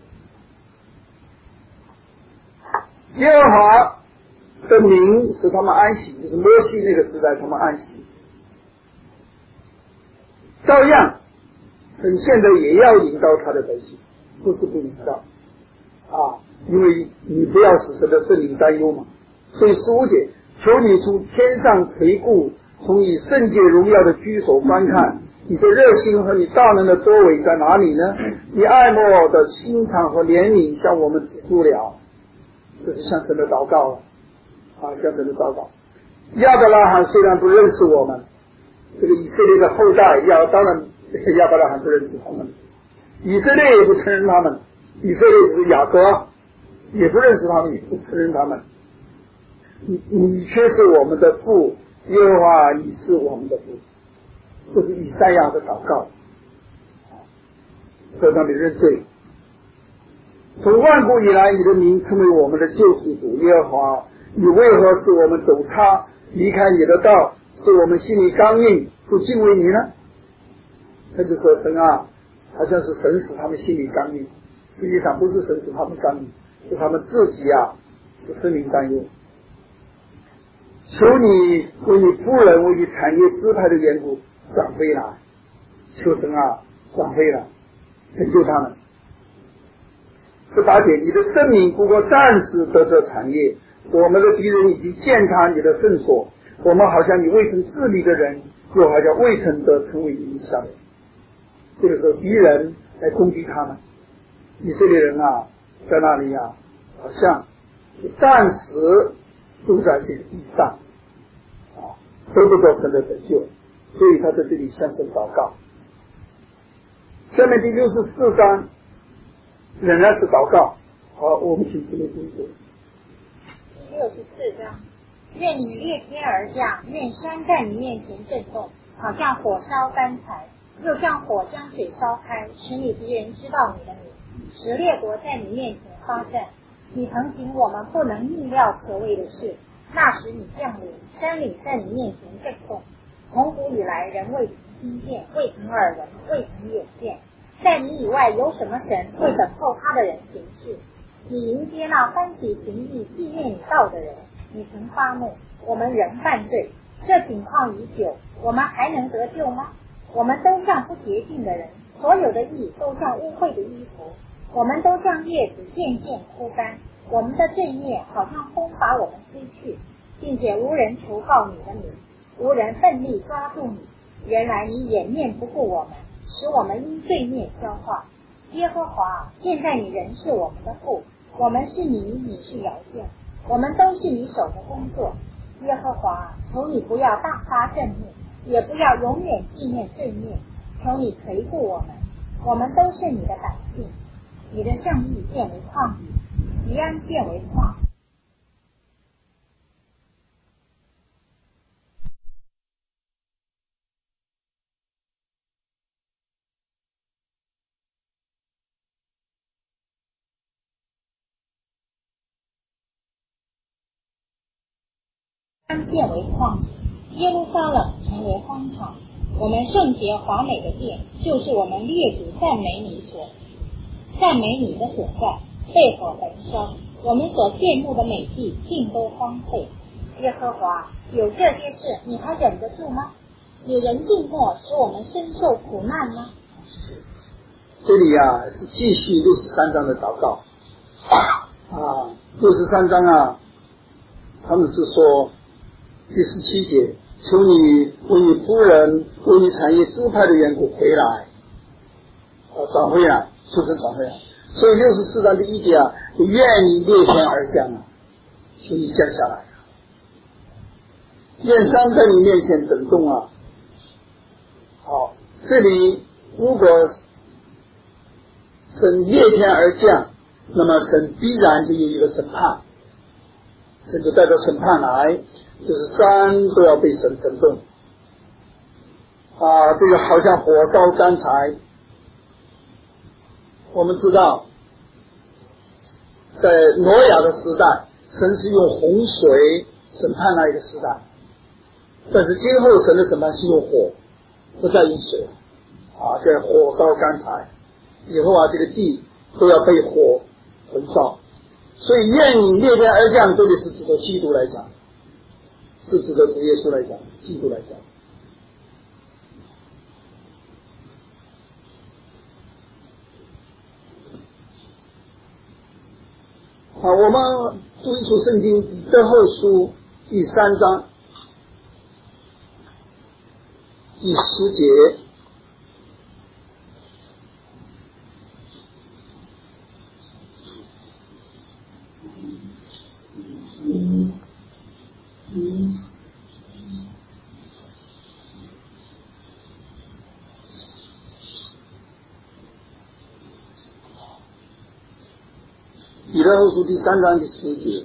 耶和华的名使他们安息，就是摩西那个时代他们安息，照样神现在也要引导他的百姓，不是不引导啊，因为你不要使神的圣灵担忧嘛。所以十五节，求你从天上垂顾，从你圣洁荣耀的居所观看，你的热心和你大能的作为在哪里呢？你爱慕的心肠和怜悯向我们指出了，这是向神的祷告了啊，向神的祷告。亚伯拉罕虽然不认识我们，这个以色列的后代，亚当然亚伯拉罕不认识他们，以色列也不承认他们，以色列只是雅各也不认识他们，也不承认他们。你你却是我们的父，耶和华你是我们的父，这是以赛亚的祷告，在那里认罪。从万古以来，你的名成为我们的救赎主，耶和华，你为何使我们走差，离开你的道，使我们心里刚硬，不敬畏你呢？他就说，神啊，好像是神使他们心里刚硬，实际上不是神使他们刚硬，是他们自己啊的生命担忧。求你为你仆人，为你产业支派的缘故转回来，求神啊转回来，拯救他们。 十八节，你的圣名不过暂时得这产业，我们的敌人已经践踏你的圣所，我们好像你未曾治理的人，又好像未曾得成为影响。这个时候敌人来攻击他们，以色列人啊在那里啊好像暂时住在这个地上啊，得不到神的拯救，所以他在这里向神祷告。下面第六十四章仍然是祷告。好，我们请姊妹读一读。 第六十四章，愿你裂天而降，愿山在你面前震动，好像火烧干柴，又像火将水烧开，使你敌人知道你的名，使列国在你面前发战。你曾行我们不能预料可畏的事，那时你降临，山岭在你面前震动。从古以来，人未曾听见，未曾耳闻，未曾眼见。在你以外，有什么神会等候他的人行事？你迎接那欢喜行义、纪念你道的人。你曾发怒，我们仍犯罪，这情况已久，我们还能得救吗？我们都像不洁净的人，所有的义都像污秽的衣服，我们都像叶子渐渐枯干，我们的罪孽好像风把我们吹去，并且无人求告你的名，无人奋力抓住你。原来你掩面不顾我们，使我们因罪孽消化。耶和华，现在你仍是我们的父，我们是你，你是窑匠，我们都是你手的工作。耶和华，求你不要大发震怒，也不要永远纪念罪孽，求你垂顾我们，我们都是你的百姓。你的圣意变为旷野，宜安变为旷野。变为旷野，耶路撒冷成为荒场。我们圣洁华美的殿，就是我们列祖赞美你所赞美你的所在，被火焚烧。我们所羡慕的美地尽都荒废。耶和华，有这些事，你还忍得住吗？你仍静默，使我们深受苦难吗？ 这里啊是继续六十三章的祷告啊，六十三章啊，他们是说第十七节，求你为你夫人为你产业支派的缘故回来，啊，转回来，求神转回来。所以六十四章第一节啊，就愿你裂天而降啊，求你降下来，愿山在你面前震动啊。好，这里如果神裂天而降，那么神必然就有一个审判，神就带着审判来，就是山都要被神震动啊，这个好像火烧干柴。我们知道在挪亚的时代，神是用洪水审判那一个时代，但是今后神的审判是用火，不再用水啊，这火烧干柴以后啊，这个地都要被火焚烧。所以愿你裂天而降，这里是指的基督来讲，是指的主耶稣来讲，基督来讲。好，我们读一处圣经彼得后书第三章第十节。彼得后书第三章第十节，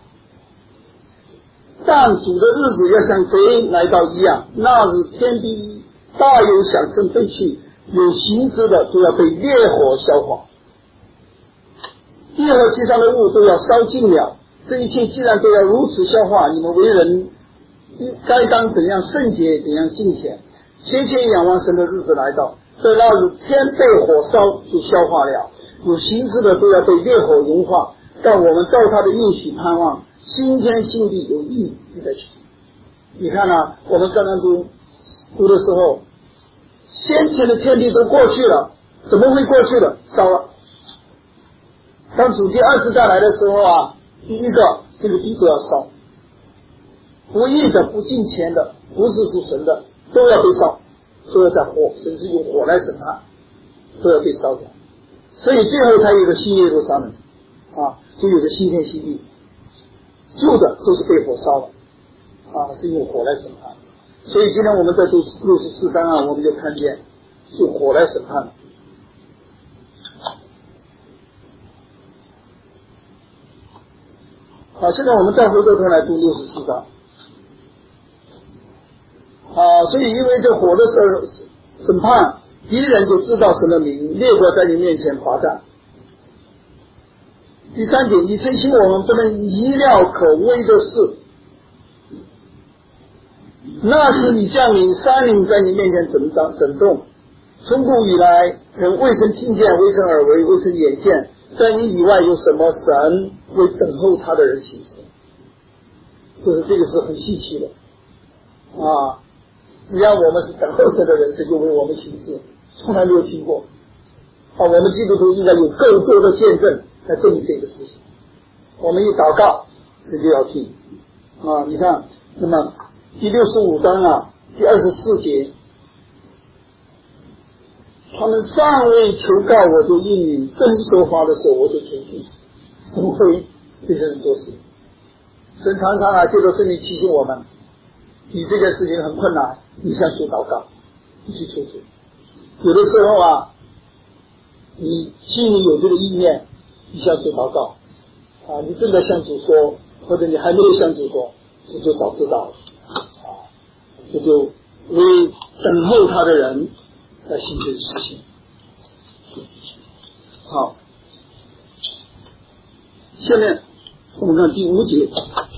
但主的日子要像贼来到一样，那日天地大有响声废去，有形质的都要被烈火消化，地和其上的物都要烧尽了。这一切既然都要如此消化，你们为人该当怎样圣洁，怎样敬虔，切切仰望神的日子来到。在那日天被火烧就消化了，有形质的都要被烈火融化，但我们照他的应许盼望新天新地有意义的起。你看啊，我们刚刚读读的时候，先前的天地都过去了，怎么会过去了？烧了。 当主第二次再来的时候啊，第一个这个地都要烧，不义的、不敬虔的、不是属神的都要被烧，都要在火，甚至用火来审判，都要被烧掉。所以最后才有个新耶路撒冷啊，就有个新天新地，旧的都是被火烧了啊，是用火来审判。所以今天我们在读六十四章啊，我们就看见是火来审判。好，现在我们再回过头来读六十四章。啊，所以因为这火的审审判，敌人就知道神的名，列国在你面前罚站。第三点，你推行我们不能意料可危的事，那时你降临，山岭在你面前震荡震动，从古以来人未曾听见，未曾耳闻，未曾眼见，在你以外有什么神为等候他的人行事？就是这个是很稀奇的啊！只要我们是等候神的人，神就为我们行事，从来没有听过啊！我们基督徒应该有更多的见证来证明这个事情。我们一祷告，神就要听啊！你看，那么第六十五章啊，第二十四节，他们尚未求告，我就应允；真说话的时候，我就听信。神会对这人做事。神常常啊，借着圣灵提醒我们，你这件事情很困难，你向主祷告，你去求主。有的时候啊，你心里有这个意念，你向主祷告啊，你正在向主说，或者你还没有向主说，主就早知道了啊，这就为等候他的人来行这个事情。好，下面我们看第五节。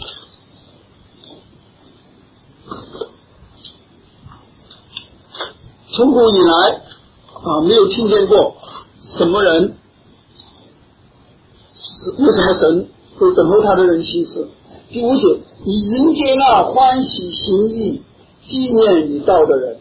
从古以来啊，没有听见过什么人，为什么神会等候他的人行事？第五节，你迎接那欢喜行义、纪念你道的人。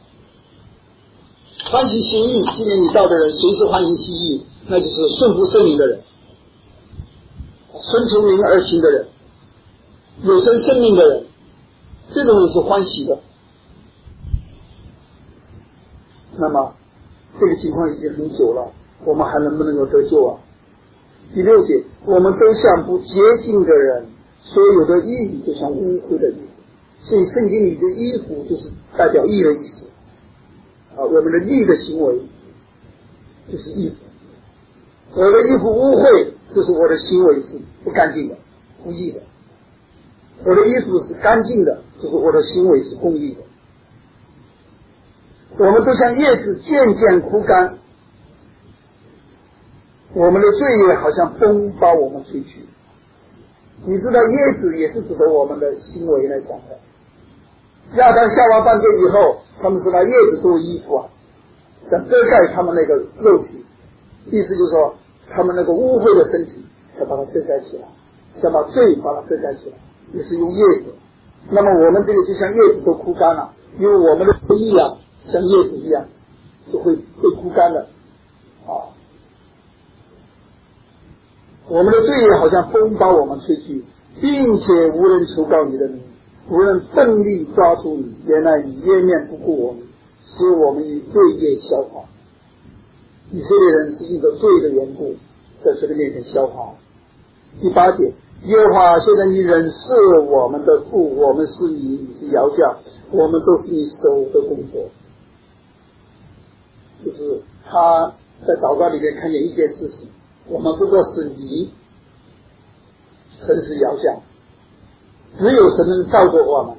欢喜行义、纪念你道的人，谁是欢喜行义？那就是顺服圣灵的人，顺从灵而行的人，有生生命的人，这种人是欢喜的。那么这个情况已经很久了，我们还能不能够得救啊？第六节，我们都像不洁净的人，所有的义都像污秽的衣服。所以圣经里的衣服就是代表义的意思啊，我们的义的行为就是衣服。我的衣服污秽，就是我的行为是不干净的、不义的；我的衣服是干净的，就是我的行为是公义的。我们都像叶子渐渐枯干，我们的罪孽好像风把我们吹去。你知道叶子也是指的我们的行为来讲的。亚当夏娃犯罪以后，他们是拿叶子作为衣服啊，想遮盖他们那个肉体，意思就是说他们那个污秽的身体要把它遮盖起来，想把罪把它遮盖起来，也是用叶子。那么我们这个就像叶子都枯干了，因为我们的不义啊像叶子一样是会被枯干的啊。我们的罪孽好像风把我们吹去，并且无人求告你的名，无人奋力抓住你，原来你掩面不顾我们，使我们与罪孽消化。以色列人是因着罪的缘故在这个面前消化。第八节，耶和华现在你仍是我们的父，我们是你，你是窑匠，我们都是你手的工作。就是他在祷告里面看见一件事情，我们不过是泥，神是窑匠，只有神能造作我们，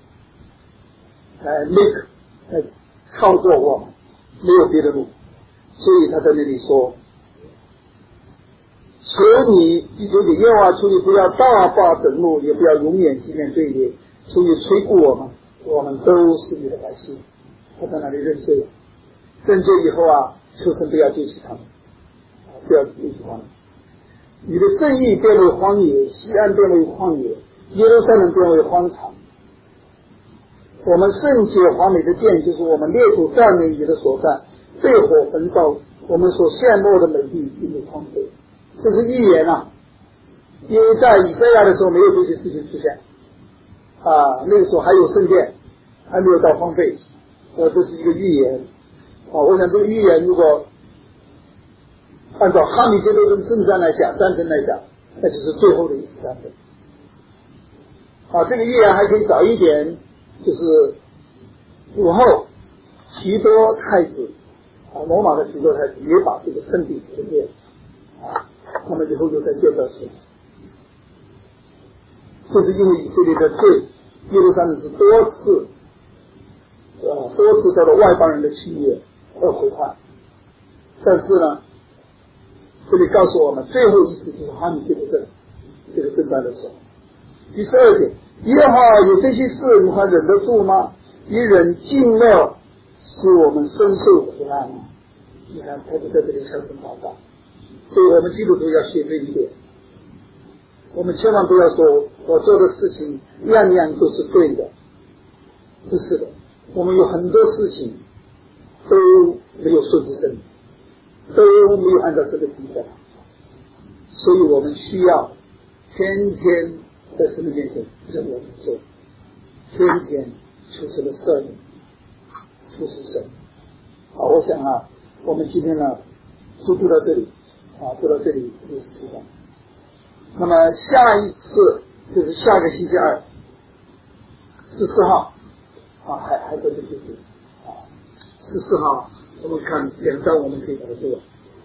来 make 来操作我们，没有别的路。所以他在那里说，求你第九节，耶和华求你不要大发震怒，也不要永远纪念罪孽，求你垂顾我们，我们都是你的百姓。他在那里认罪，认罪以后啊，求神不要丢弃他们，不要丢弃他们。你的圣意变为荒野，西安变为荒野，耶路撒冷变为荒场。我们圣洁华美的殿，就是我们列祖赞美你的所在，被火焚烧，我们所羡慕的美地进入荒废。 这是预言啊，因为在以赛亚的时候没有这些事情出现啊，那个时候还有圣殿，还没有到荒废，呃，这是一个预言啊。我想这个预言如果按照哈米结多跟征战来讲，战争来讲，那就是最后的一次战争啊。这个预言还可以早一点，就是武后提多太子啊，罗马的提多太子也把这个圣地毁灭啊，他们以后就在建造起来。这是因为以色列的罪，耶路撒冷是多次呃多次遭到外邦人的侵略而毁坏。但是呢，这里告诉我们，最后一次就是哈米结多镇这个征战的时候。第十二点，耶和华有这些事，你还忍得住吗？你忍静默，使我们深受苦难。你看，他就在这里向神祷告。所以我们基督徒要学这一点，我们千万不要说我做的事情样样都是对的，不是的，我们有很多事情都没有顺服神，都没有按照这个底的，所以我们需要天天在神的面前认我们做，天天求神的赦免，求神神。好，我想啊，我们今天呢就读到这里啊，读到这里六十七章。那么下一次就是下个星期二，十四号啊，还还在这里读啊，十四号我们看两章，我们可以把它读完。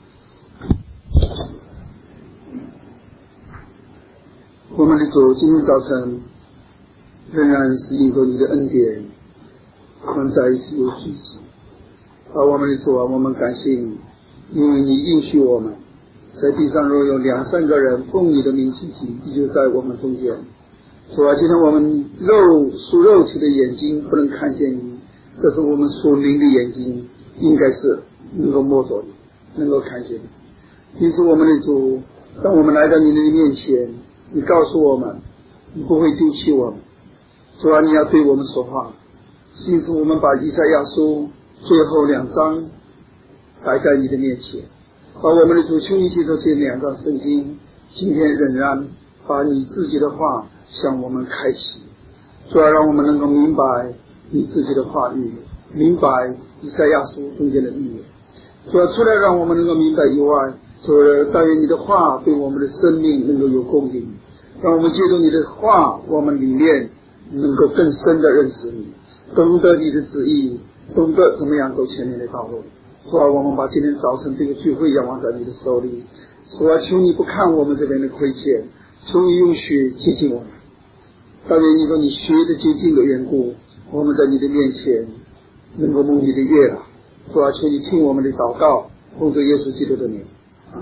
我们的主，今天早晨仍然是因着你的恩典，我们在一起有聚集。啊，我们的主啊，我们感谢你，因为你应许我们，在地上若有两三个人奉你的名聚集，你就在我们中间。主啊，今天我们肉属肉体的眼睛不能看见你，但是我们属灵的眼睛应该是能够摸着你，能够看见你。因此我们的主，当我们来到你的面前，你告诉我们你不会丢弃我们，主啊，你要对我们说话。因此我们把以赛亚书最后两章摆在你的面前，把我们的主求你借着这两章圣经，今天仍然把你自己的话向我们开启，主要让我们能够明白你自己的话语，明白以赛亚书中间的预言。主要除了让我们能够明白以外，主要但愿你的话对我们的生命能够有供应，让我们借助你的话，我们里面能够更深的认识你，懂得你的旨意，懂得怎么样走前面的道路。主啊，我们把今天早晨这个聚会仰望在你的手里，主啊，求你不看我们这边的亏欠，求你用血接近我们。但愿因为你血的接近的缘故，我们在你的面前能够蒙你的悦纳。主啊，求你听我们的祷告，奉主耶稣基督的名。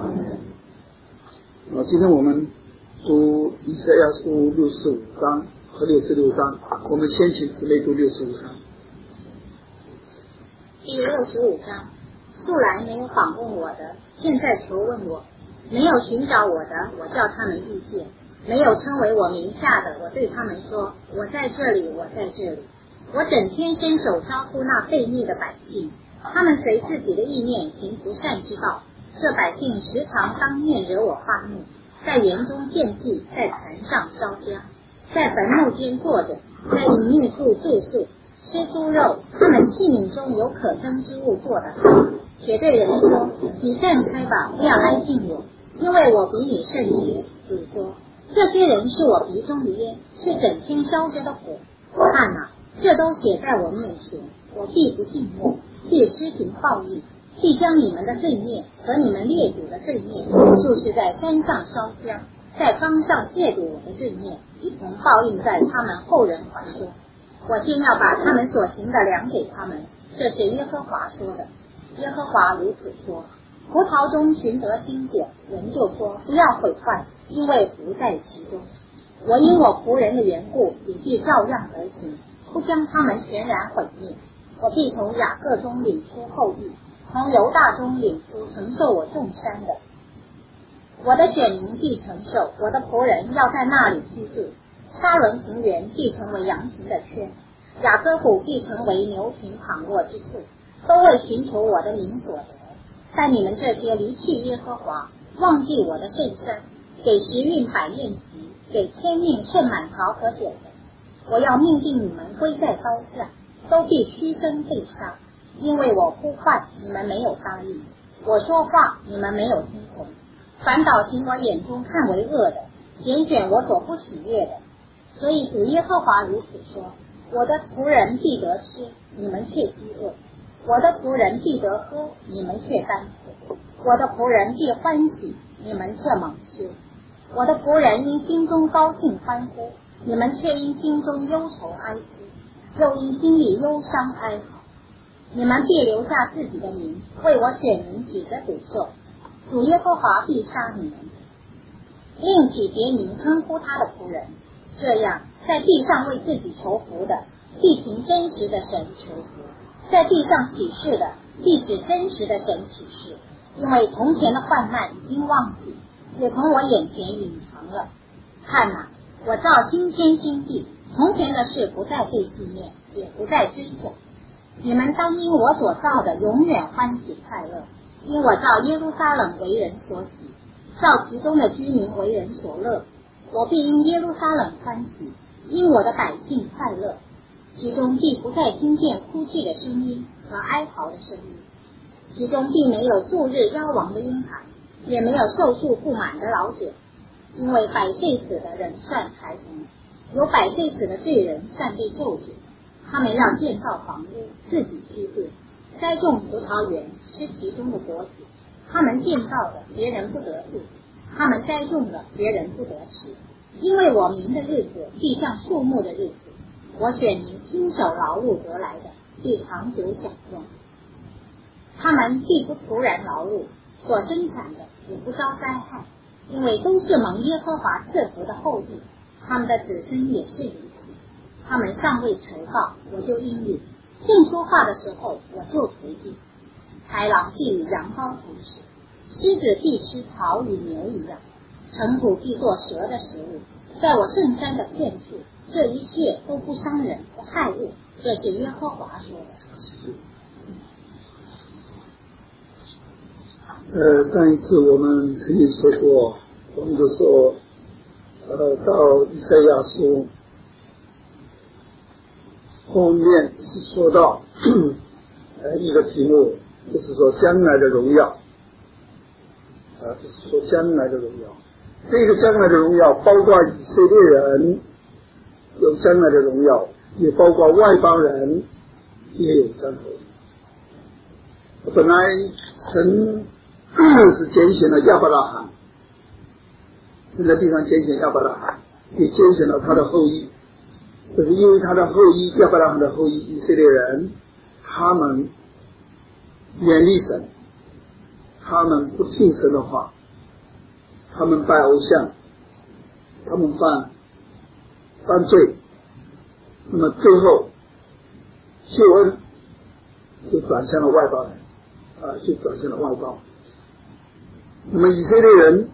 啊，今天我们读以赛亚书六十五章和六十六章，我们先请姊妹读六十五章。 第六十五章，素来没有访问我的，现在求问我；没有寻找我的，我叫他们遇见；没有称为我名下的，我对他们说：我在这里，我在这里。我整天伸手招呼那悖逆的百姓，他们随自己的意念行不善之道。这百姓时常当面惹我发怒，在园中献祭，在坛上烧香，在坟墓间坐着，在隐秘处住宿，吃猪肉。他们器皿中有可憎之物做的汤，却对人说：你站开吧，不要挨近我，因为我比你圣洁。主说：这些人是我鼻中的烟，是整天烧着的火。看哪，这都写在我面前，我必不静默，必施行报应，必将你们的罪孽和你们列祖的罪孽，就是在山上烧香，在冈上亵渎我的罪孽，一同报应在他们后人怀中。我先要把他们所行的量给他们，这是耶和华说的。耶和华如此说：葡萄中寻得新酒，人就说不要毁坏，因为不在其中。我因我仆人的缘故，也必照样而行，不将他们全然毁灭。我必从雅各中领出后裔，从犹大中领出承受我众山的。我的选民必承受，我的仆人要在那里居住。沙伦平原必成为羊群的圈，雅各谷必成为牛群躺卧之处，都为寻求我的名所得。但你们这些离弃耶和华， 忘记我的圣山，给时运百宴席，给天命盛满条和酒的，我要命令你们归在刀下，都必屈身被杀，因为我呼唤你们没有答应，我说话你们没有听从，反倒行我眼中看为恶的，拣选我所不喜悦的。所以主耶和华如此说，我的仆人必得吃，你们却饥饿；我的仆人必得喝，你们却干渴；我的仆人必欢喜，你们却蒙羞；我的仆人因心中高兴欢呼，你们却因心中忧愁哀哭，又因心里忧伤哀嚎。你们必留下自己的名，为我选民指着诅咒。主耶和华必杀你们，另起别名称呼他的仆人。这样，在地上为自己求福的，必凭真实的神求福；在地上起誓的，必指真实的神起誓。因为从前的患难已经忘记，也从我眼前隐藏了。看哪，我造新天新地，从前的事不再被纪念，也不再追想。你们当因我所造的永远欢喜快乐，因我造耶路撒冷为人所喜，造其中的居民为人所乐。我必因耶路撒冷欢喜，因我的百姓快乐，其中必不再听见哭泣的声音和哀嚎的声音，其中必没有数日夭亡的婴孩，也没有寿数不满的老者，因为百岁死的人算孩童，有百岁死的罪人算被咒诅。他们要建造房屋，自己居住，栽种葡萄园，吃其中的果子。他们建造的，别人不得住；他们栽种的，别人不得吃。因为我民的日子必像树木的日子，我选民亲手劳碌得来的，必长久享用。他们必不突然劳碌，所生产的也不遭灾害，因为都是蒙耶和华赐福的后裔，他们的子孙也是如此。他们尚未求告，我就应允；正说话的时候，我就回应。豺狼必与羊羔同食，狮子必吃草与牛一样，尘土必做蛇的食物。在我圣山的遍处，这一切都不伤人不害物，这是耶和华说的。 呃，上一次我们曾经说过，我们就说，呃，到以赛亚书后面是说到呃一个题目，就是说将来的荣耀，啊，就是说将来的荣耀。这个将来的荣耀包括以色列人有将来的荣耀，也包括外邦人也有将来的荣耀。本来神是拣选了亚伯拉罕，是在地上拣选亚伯拉罕，也拣选了他的后裔。可是因为他的后裔，亚伯拉罕的后裔以色列人，他们远离神，他们不听神的话，他们拜偶像，他们犯犯罪，那么最后救恩就转向了外邦人，啊，就转向了外邦。那么以色列人，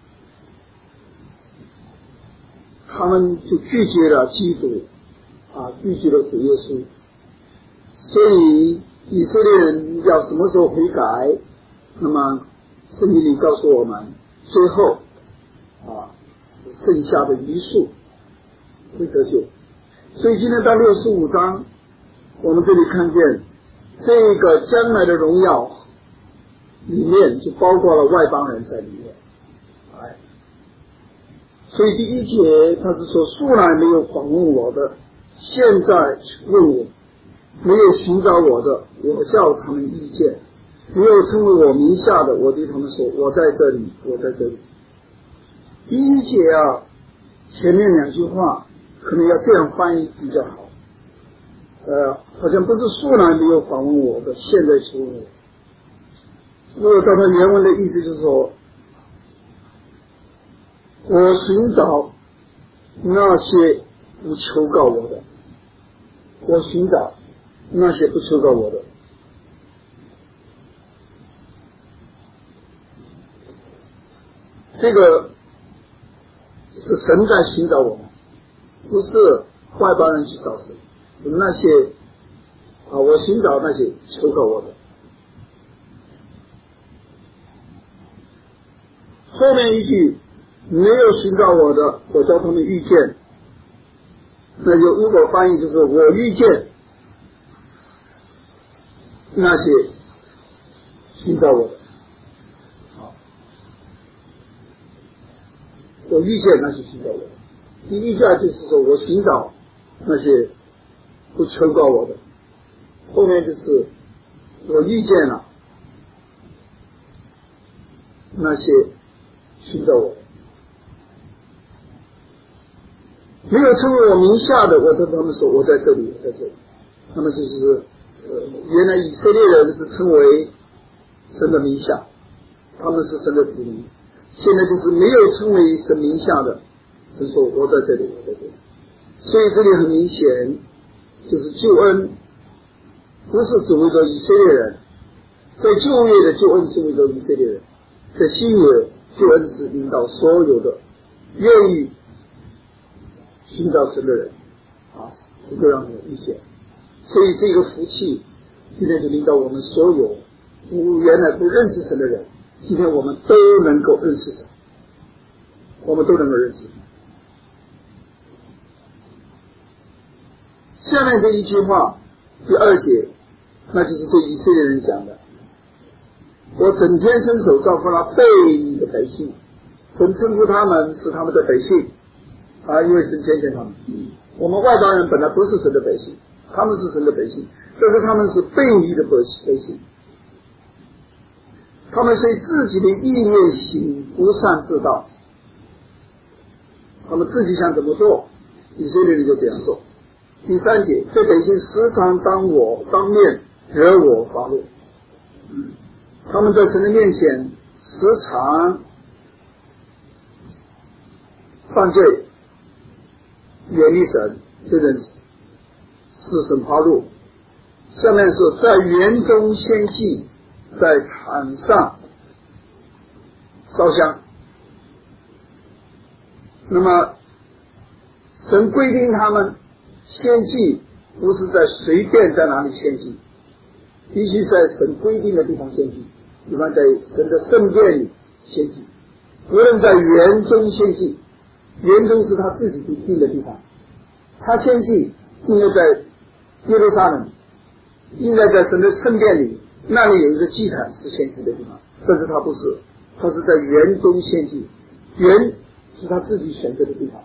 他们就拒绝了基督，啊，拒绝了主耶稣。所以以色列人要什么时候悔改？那么圣经里告诉我们，最后啊，剩下的余数会得救。所以今天到六十五章，我们这里看见这个将来的荣耀里面就包括了外邦人在里面。哎，所以第一节他是说，素来没有访问我的，现在问我；没有寻找我的，我叫他们意见；没有称为我名下的，我对他们说，我在这里，我在这里。第一节啊，前面两句话可能要这样翻译比较好，呃，好像不是素来没有访问我的，现在求我。如果照他原文的意思就是说，我寻找那些不求告我的，我寻找那些不求告我的。这个是神在寻找我们，不是外邦人去找神。那些啊，我寻找那些求告我的。 后面一句没有寻找我的，我叫他们遇见。那就如果翻译就是我遇见那些寻找我的，我遇见那些寻找我的。第一句就是说我寻找那些不求告我的，后面就是我遇见了那些寻找我的，没有称为我名下的，我跟他们说我在这里，我在这里。那么就是呃，原来以色列人是称为神的名下，他们是神的子民。现在就是没有称为神名下的，神说我在这里，我在这里。所以这里很明显，就是救恩不是只为着以色列人，在旧约的救恩是为着以色列人，在新约救恩是引导所有的愿意寻找神的人啊，是这样的意见。所以这个福气今天就领导我们所有不原来不认识神的人，今天我们都能够认识神，我们都能够认识神。下面这一句话第二节，那就是对以色列人讲的，我整天伸手照顾那悖逆的百姓，神称呼他们是他们的百姓啊，因为神拣选他们。我们外邦人本来不是神的百姓，他们是神的百姓，但是他们是悖逆的百姓，他们随自己的意念行不善之道，他们自己想怎么做，以色列人就这样做。第三节，这百姓时常当我当面惹我发怒，他们在神的面前时常犯罪，远离神，这人是神发怒。下面说在园中献祭，在坛上烧香。那么神规定他们献祭不是在随便在哪里献祭，必须在神规定的地方献祭，比方在神的圣殿里献祭，不能在园中献祭。园中是他自己定的地方，他献祭应该在耶路撒冷，应该在神的圣殿里，那里有一个祭坛是献祭的地方，但是他不是，他是在园中献祭，园是他自己选择的地方。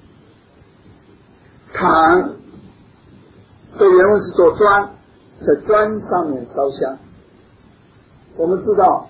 坛这原文是做砖，在砖上面烧香。我们知道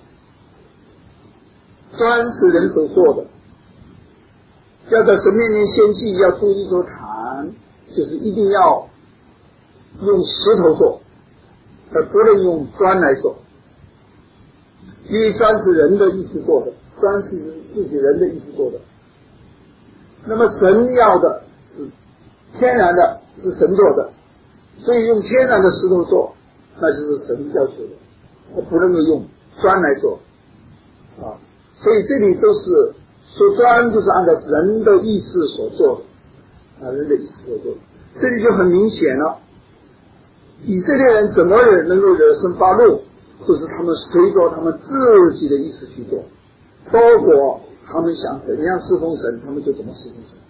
砖是人手做的，要在神面前献祭，要注意说坛就是一定要用石头做，而不能用砖来做，因为砖是人的意思做的，砖是自己人的意思做的。那么神要的是天然的，是神做的，所以用天然的石头做，那就是神要求的，不能够用砖来做啊。所以这里都是说砖就是按照人的意思所做的啊，人的意思所做的。这里就很明显了，以色列人怎么人能够惹神发怒，就是他们随着他们自己的意思去做，包括他们想怎样侍奉神，他们就怎么侍奉神。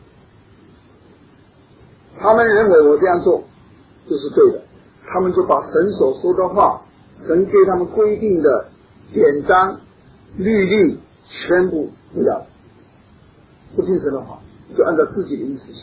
他们认为我这样做就是对的，他们就把神所说的话，神给他们规定的典章律例全部不要，不听神的话，就按照自己的意思行。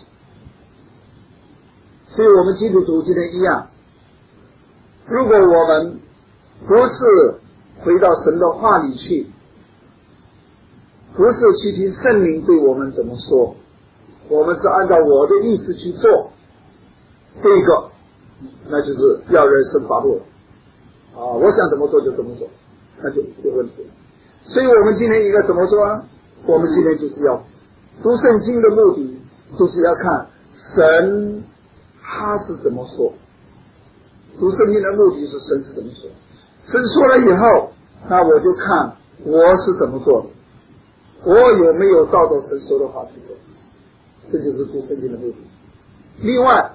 所以我们基督徒今天一样，如果我们不是回到神的话里去，不是去听圣灵对我们怎么说，我们是按照我的意思去做，这个那就是要人生发怒了啊！我想怎么做就怎么做，那就有问题了。所以我们今天应该怎么做呢？我们今天就是要读圣经的目的，就是要看神他是怎么说。读圣经的目的是神是怎么说，神说了以后，那我就看我是怎么做的，我有没有照着神说的话去做，这就是读圣经的目的。另外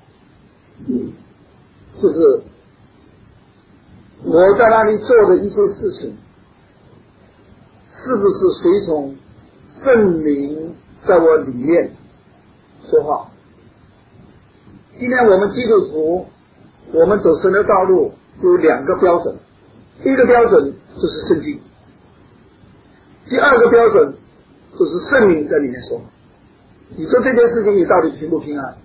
就是我在那里做的一些事情是不是随从圣灵在我里面说话？今天我们基督徒，我们走神的道路有两个标准，第一个标准就是圣经，第二个标准就是圣灵在里面说话。你说这件事情你到底平不平安？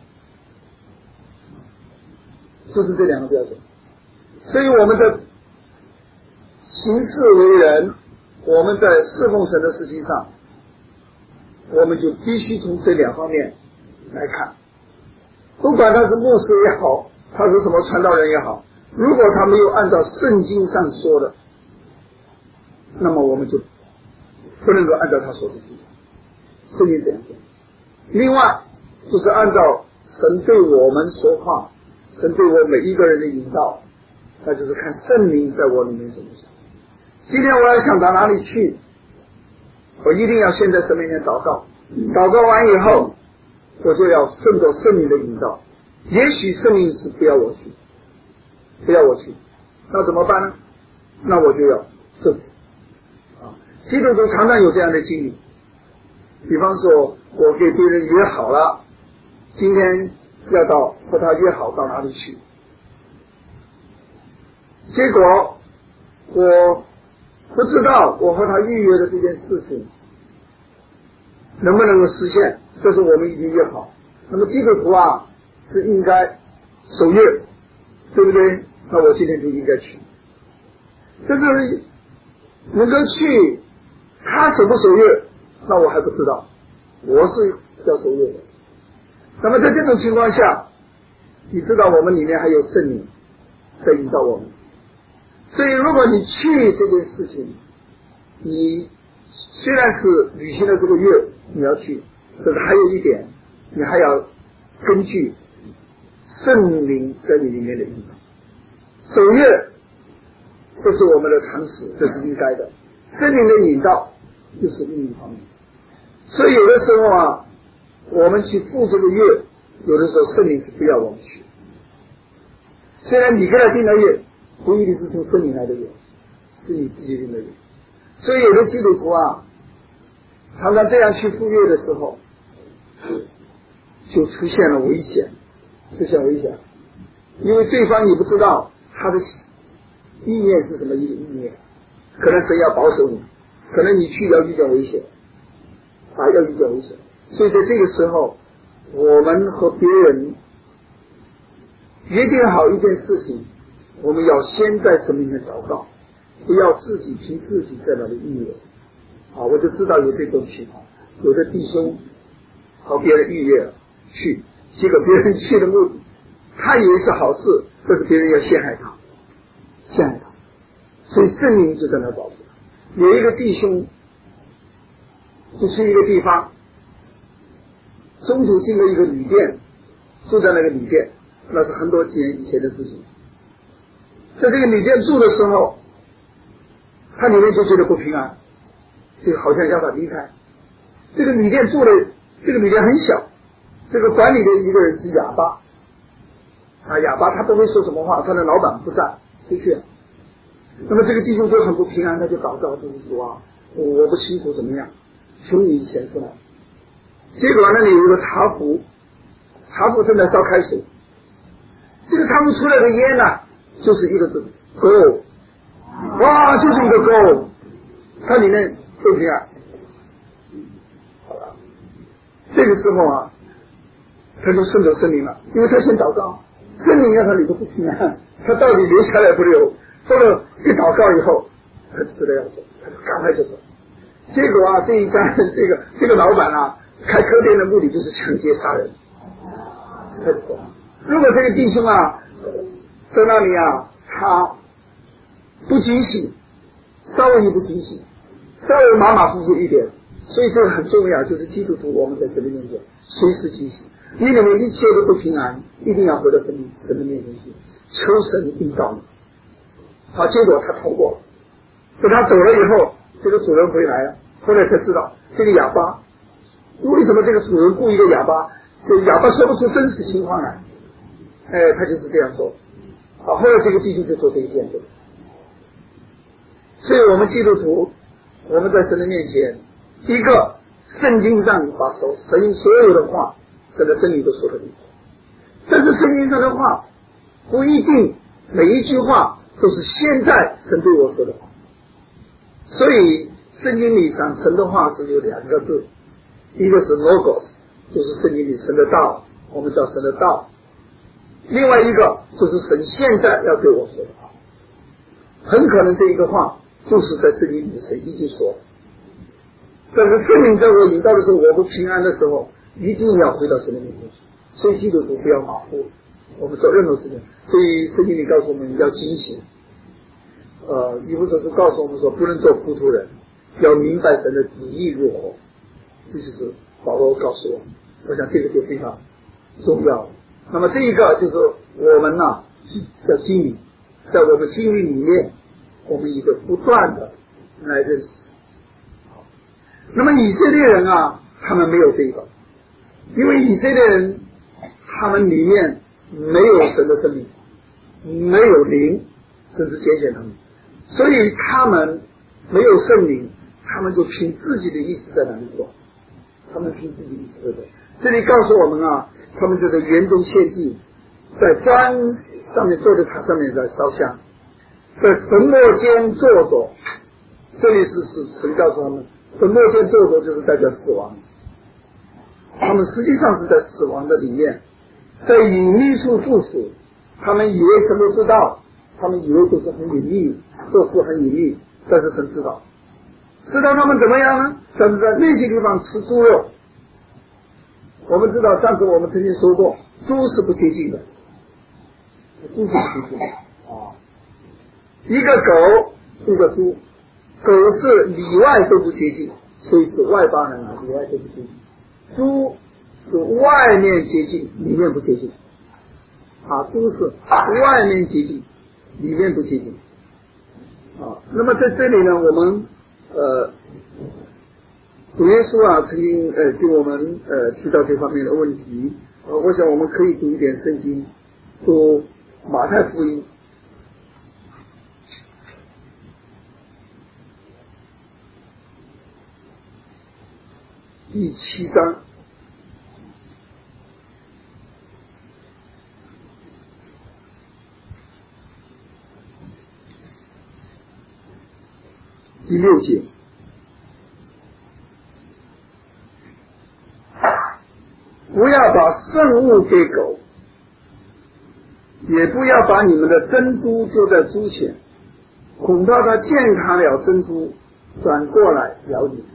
就是这两个标准。所以我们在行事为人，我们在侍奉神的事情上，我们就必须从这两方面来看。不管他是牧师也好，他是什么传道人也好，如果他没有按照圣经上说的，那么我们就不能够按照他说的去做。圣经这样说。另外就是按照神对我们说话，神对我每一个人的引导，那就是看圣灵在我里面怎么想。今天我要想到哪里去，我一定要先在神面前祷告，祷告完以后我就要顺着圣灵的引导。也许圣灵是不要我去，不要我去，那怎么办呢？那我就要顺服啊。基督徒常常有这样的经历，比方说我给别人约好了，今天要到和他约好到哪里去，结果我不知道我和他预约的这件事情能不能够实现，这是我们已经约好。那么基督徒啊是应该守约，对不对？那我今天就应该去。这个能够去，他守不守约，那我还不知道，我是要守约的。那么在这种情况下，你知道我们里面还有圣灵在引导我们，所以如果你去这件事情，你虽然是履行了这个约你要去，可是还有一点，你还要根据圣灵在你里面的引导。守约这是我们的常识，这是应该的，圣灵的引导又是另一方面。所以有的时候啊，我们去赴这个约，有的时候圣灵是不要我们去。虽然你跟他定了约，不一定是从圣灵来的约，是你自己定的约。所以有的基督徒啊，常常这样去赴约的时候，就出现了危险，出现危险，因为对方你不知道他的意念是什么意意念，可能神要保守你，可能你去要遇见危险，啊，要遇见危险。所以在这个时候，我们和别人约定好一件事情，我们要先在神面前祷告，不要自己凭自己在那里预约。啊，我就知道有这种情况，有的弟兄和别人预约去，结果别人去的目的，他以为是好事，但是别人要陷害他，陷害他，所以圣灵就在那保护他。有一个弟兄，就去一个地方，中途进了一个旅店，住在那个旅店，那是很多年以前的事情。在这个旅店住的时候，他里面就觉得不平安，就好像要他离开。这个旅店住的，这个旅店很小，这个管理的一个人是哑巴，啊，哑巴他不会说什么话，他的老板不在，出去了。那么这个弟兄就很不平安，他就祷告，就是说啊，我不清楚怎么样，求你显出来。结果那里有一个茶壶，茶壶正在烧开水，这个茶壶出来的烟呢、啊，就是一个字狗，哇，就是一个狗，它里面不平安。好了，这个时候啊，他就顺着圣灵了，因为他先祷告，圣灵让他里头不平安，他到底留下来不留？后来一祷告以后，他就知道要走，他就赶快就走。结果啊，这一家这个这个老板啊，开客店的目的就是抢劫杀人。如果这个弟兄啊，在那里啊，他不警醒，稍微一不警醒，稍微马马虎虎一点，所以这个很重要，就是基督徒我们在神的面前随时警醒，你里面一切都不平安，一定要回到神神的面前去，求神引导你。好，结果他逃过了。等他走了以后，这个主人回来了，后来才知道这个哑巴，为什么这个主人雇一个哑巴？这哑巴说不出真实情况来，哎，他就是这样说。好，后来这个弟兄就做这个见证。所以我们基督徒， 我们在神的面前，一个圣经上把神所有的话，神的真理都说得清楚。但是圣经上的话不一定每一句话都是现在神对我说的话，所以圣经里讲神的话是有两个字，一个是 logos， 就是圣经里神的道，我们叫神的道，另外一个就是神现在要对我说的话。很可能这一个话就是在圣经里神已经说了，但是圣灵在我引导的时候，我不平安的时候，一定要回到神的面前去。所以基督徒不要马虎，我们做任何事情，所以圣经里告诉我们要警醒。呃，以弗所书告诉我们说，不能做糊涂人，要明白神的旨意如何。这就是保罗告诉我们，我想这个就非常重要。那么这一个就是我们呢、啊、要经历，在我们经历里面，我们一个不断的来认识。那么以色列人啊，他们没有这个，因为以色列人他们里面没有神的生命，没有灵，甚至拣选他们，所以他们没有圣灵，他们就凭自己的意思在那里做，他们凭自己的意思在做。这里告诉我们啊，他们就在园中献祭，在砖上面坐在塔上面在烧香，在坟墓间坐着。这里是是神告诉他们，坟墓间坐着就是代表死亡，他们实际上是在死亡的里面，在隐秘处附属，他们以为神都知道，他们以为都是很隐秘，做事很隐秘，但是神知道，知道他们怎么样呢？他们在那些地方吃猪肉。我们知道上次我们曾经说过，猪是不洁净的，猪是不洁净的啊。一个狗，一个猪，狗是里外都不洁净，所以指外邦人啊，里外都不洁净。猪是外面洁净，里面不洁净啊。猪是外面洁净，里面不洁净啊。那么在这里呢，我们呃。主耶稣啊，曾经呃给我们呃提到这方面的问题，呃，我想我们可以读一点圣经，读马太福音第七章第六节。不要把圣物给狗，也不要把你们的珍珠丢在猪前，恐怕它践踏了珍珠，转过来咬你。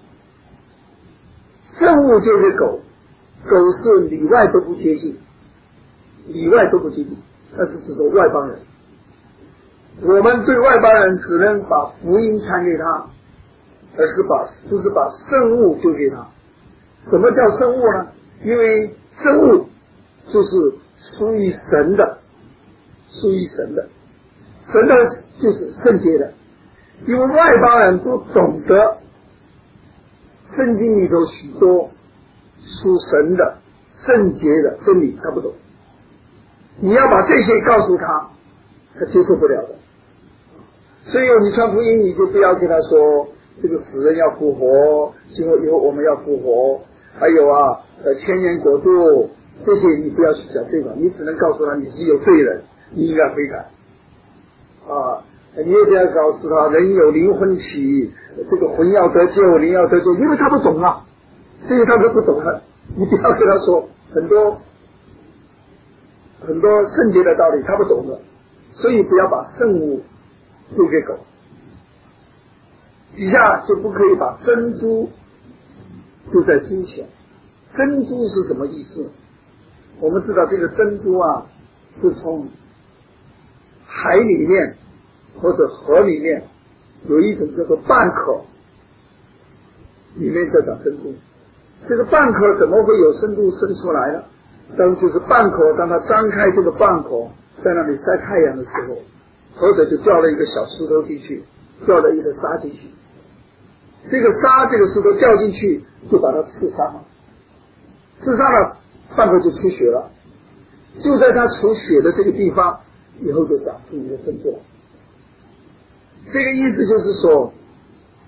圣物就是狗，狗是里外都不接近，里外都不接近，那是指着外邦人。我们对外邦人只能把福音传给他，而是把不是把圣物丢给他。什么叫圣物呢？因为圣物就是属于神的，属于神的，神的就是圣洁的。因为外邦人不懂得圣经里头许多属神的圣洁的真理，他不懂。你要把这些告诉他，他接受不了的。所以你传福音，你就不要跟他说这个死人要复活，今后以后我们要复活，还有啊呃千年国度，这些你不要去讲这个，你只能告诉他你是有罪人，你应该悔改啊。你也不要告诉他人有灵魂体，这个魂要得救，灵要得救，因为他不懂啊，这些他都不懂的。你不要跟他说很多很多圣洁的道理，他不懂的。所以不要把圣物丢给狗，底下就不可以把珍珠丢在猪前。珍珠是什么意思？我们知道这个珍珠啊，是从海里面或者河里面有一种叫做蚌壳，里面在长珍珠。这个蚌壳怎么会有深度生出来呢？当然就是蚌壳，当它张开这个蚌壳，在那里晒太阳的时候，或者就掉了一个小石头进去，掉了一个沙进去，这个沙这个石头掉进去就把它刺伤了，刺伤了蚌壳就出血了，就在它出血的这个地方以后就长出一个珍珠来。这个意思就是说，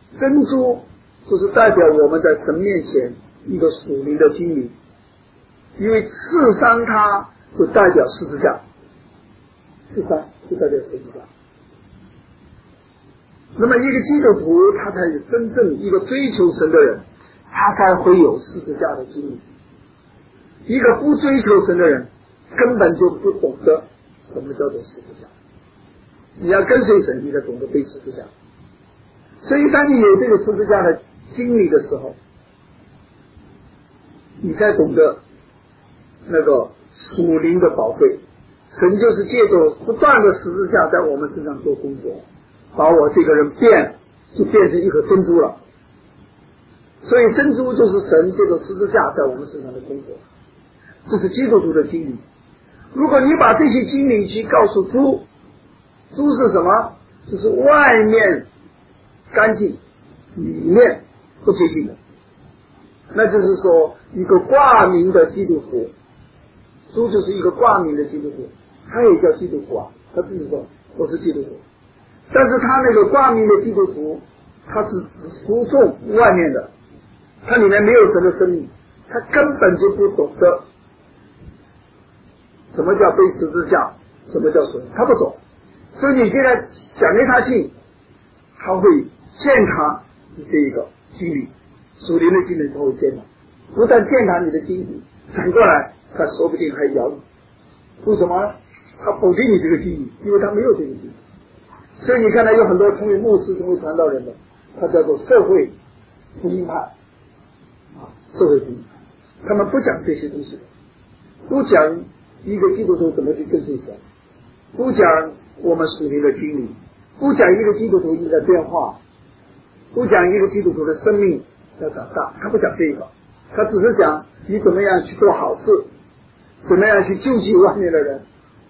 珍珠就是代表我们在神面前一个属灵的经历，因为刺伤它就代表十字架，刺伤就代表十字架。那么一个基督徒他才是真正一个追求神的人，他才会有十字架的经历。一个不追求神的人根本就不懂得什么叫做十字架。你要跟随神，你才懂得背十字架。所以当你有这个十字架的经历的时候，你才懂得那个属灵的宝贵。神就是借着不断的十字架在我们身上做工作，把我这个人变就变成一颗珍珠了。所以珍珠就是神借着十字架在我们身上的工作，这是基督徒的经历。如果你把这些经历去告诉猪，猪是什么？就是外面干净，里面不洁净的。那就是说，一个挂名的基督徒，猪就是一个挂名的基督徒，他也叫基督徒啊，他自己说我是基督徒。但是他那个挂名的基督徒，他是服从外面的，他里面没有神的生命，他根本就不懂得什么叫背十字架，什么叫神，他不懂。所以你现在讲给他听，他会践踏你这一个经历，属灵的经历他会践踏，不但践踏你的经历，反过来他说不定还咬你。为什么？他否定你这个经历，因为他没有这个经历。所以你看到有很多成为牧师、成为传道人的，他叫做社会福音派啊，社会福音派，他们不讲这些东西的，不讲一个基督徒怎么去跟随神，不讲我们属灵的经历，不讲一个基督徒应该变化，不讲一个基督徒的生命要长大，他不讲这个，他只是讲你怎么样去做好事，怎么样去救济外面的人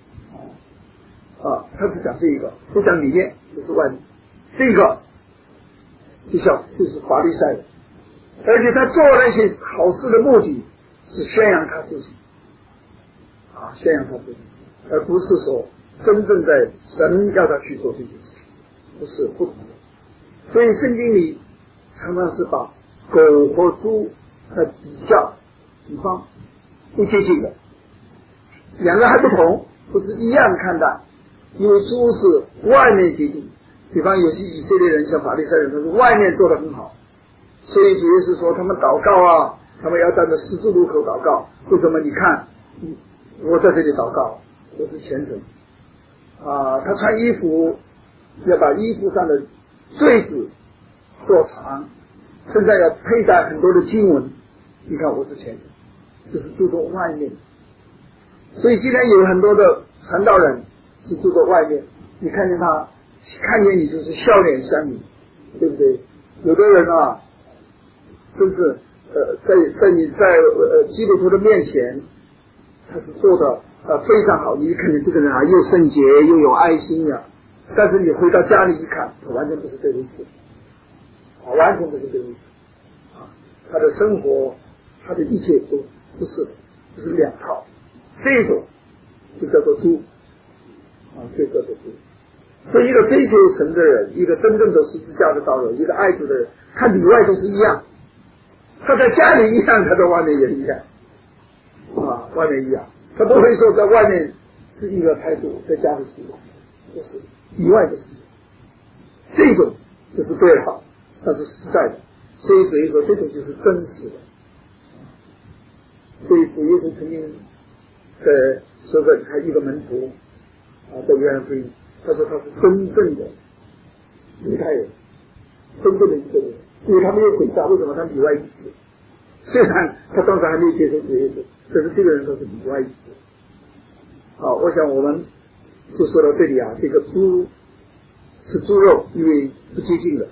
啊，他只讲这一个，不讲里面，就是外面。这个就像就是法利赛人，而且他做那些好事的目的是宣扬他自己啊，宣扬他自己，而不是说真正在神要他去做这件事情，不是不同的。所以圣经里常常是把狗和猪的比较比方不接近的，两个还不同，不是一样看待。因为猪是外面洁净，比方有些以色列人像法利赛人，他是外面做得很好，所以主耶稣说他们祷告啊，他们要站在十字路口祷告。为什么？你看我在这里祷告，我是虔诚啊。他穿衣服要把衣服上的坠子做长，现在要佩戴很多的经文，你看我是虔诚，就是注重外面。所以既然有很多的传道人是住在外面，你看见他看见你就是笑脸相迎，对不对？有的人啊，真是呃在在你在呃基督徒的面前，他是做的呃非常好，你看见这个人啊又圣洁又有爱心呀、啊，但是你回到家里一看，他完全不是这回事，啊，完全不是这回事啊，他的生活，他的一切都不是，这是两套，这种就叫做猪。啊，这个就是，所以一个追求神的人，一个真正的十字架的道路，一个爱主的人，他里外都是一样，他在家里一样，他在外面也一样，啊，外面一样，他不会说在外面是一个态度，在家里是一个，不是，里外都是一样，这种就是对了，它是实在的，所以所以说这种就是真实的，所以主耶稣曾经在说过他一个门徒。啊，在约翰福音，他说他是真正的犹太人，真正的一个人，因为他没有诡诈，为什么他里外一致？虽然他当时还没有接受主耶稣，但是这个人他是里外一致。好，我想我们就说到这里啊，这个猪是猪肉，因为不洁净的。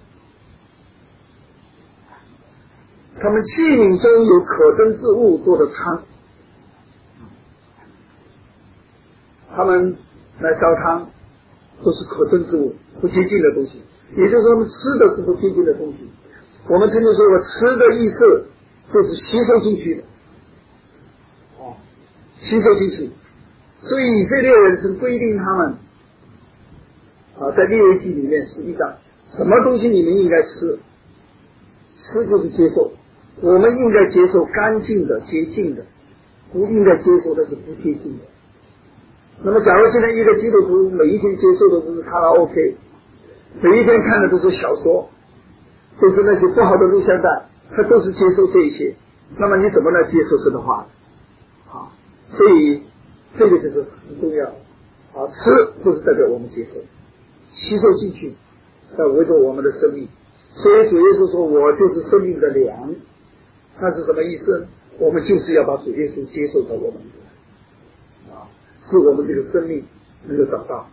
他们器皿中有可憎之物做的汤，他们来烧汤都是可憎之物，不洁净的东西，也就是说他们吃的是不洁净的东西。我们曾经说过，吃的意思就是吸收进去的，哦，吸收进去。所以以色列人是规定他们啊，在利未记里面实际上什么东西你们应该吃， 吃就是接受，我们应该接受干净的、洁净的，不应该接受的是不洁净的。那么假如今天一个基督徒每一天接受的都是卡拉 OK， 每一天看的都是小说，都是那些不好的录像带，他都是接受这一些，那么你怎么来接受神的话？啊，所以这个就是很重要啊，吃就是代表我们接受，吸收进去，在围着我们的生命。所以主耶稣说我就是生命的粮，那是什么意思？我们就是要把主耶稣接受到我们里面啊，使我们这个生命能够找到。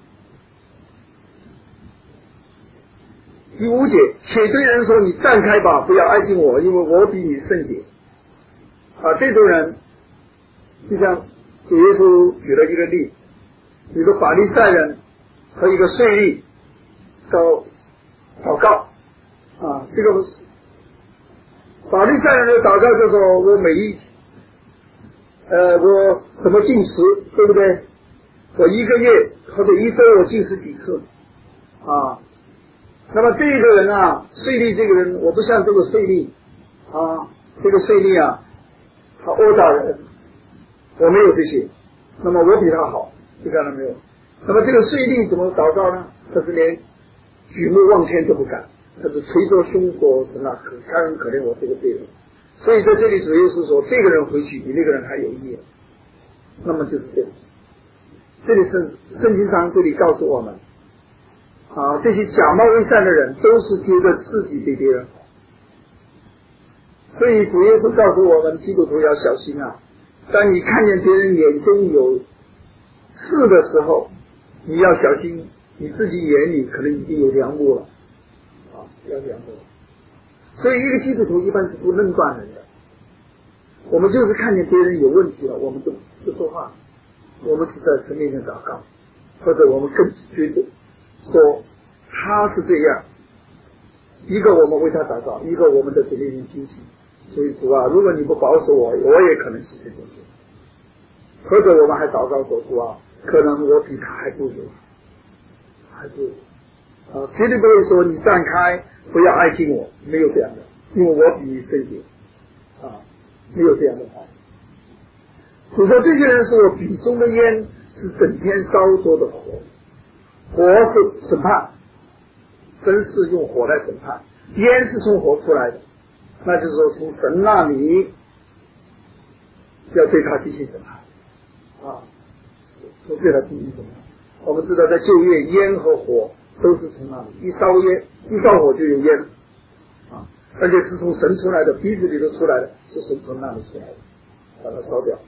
第五节，且对人说，你站开吧，不要挨近我，因为我比你圣洁。啊，这种人就像主耶稣举了一个例，一个法利赛人和一个税吏都祷告啊，这个法利赛人的祷告就说，我每一呃我怎么进食，对不对？我一个月或者一周我进食几次啊？那么这个人啊，税吏这个人，我不像这个税吏啊，这个税吏啊，他殴打人，我没有这些，那么我比他好，你看到没有？那么这个税吏怎么祷告呢？他是连举目望天都不敢，他是捶着胸说：“神啊，可开恩可怜我这个罪人。”所以在这里主耶稣说，这个人回去比那个人还有益。那么就是这样。这里圣圣经上这里告诉我们。啊，这些假冒伪善的人都是觉得自己比别人好，所以主耶稣告诉我们基督徒要小心啊！当你看见别人眼中有刺的时候，你要小心，你自己眼里可能已经有梁木了啊，要梁木了。所以一个基督徒一般是不论断人的，我们就是看见别人有问题了，我们就不说话，我们只在神面前祷告，或者我们更觉得说他是这样，一个我们为他祷告，一个我们的主内心清醒。所以主啊，如果你不保守我，我也可能是这种事。或者我们还祷告说，主啊，可能我比他还不如，还不如啊，绝对不会说你站开，不要挨近我，没有这样的，因为我比你圣洁啊，没有这样的话。主说这些人是我笔中的烟，是整天烧灼的火。火是审判，真是用火来审判，烟是从火出来的，那就是说从神那里要对他进行审判啊，从对他进行审判。我们知道在旧约，烟和火都是从那里，一烧烟一烧火就有烟啊，而且是从神出来的，鼻子里头出来的，是神从那里出来的，把它烧掉。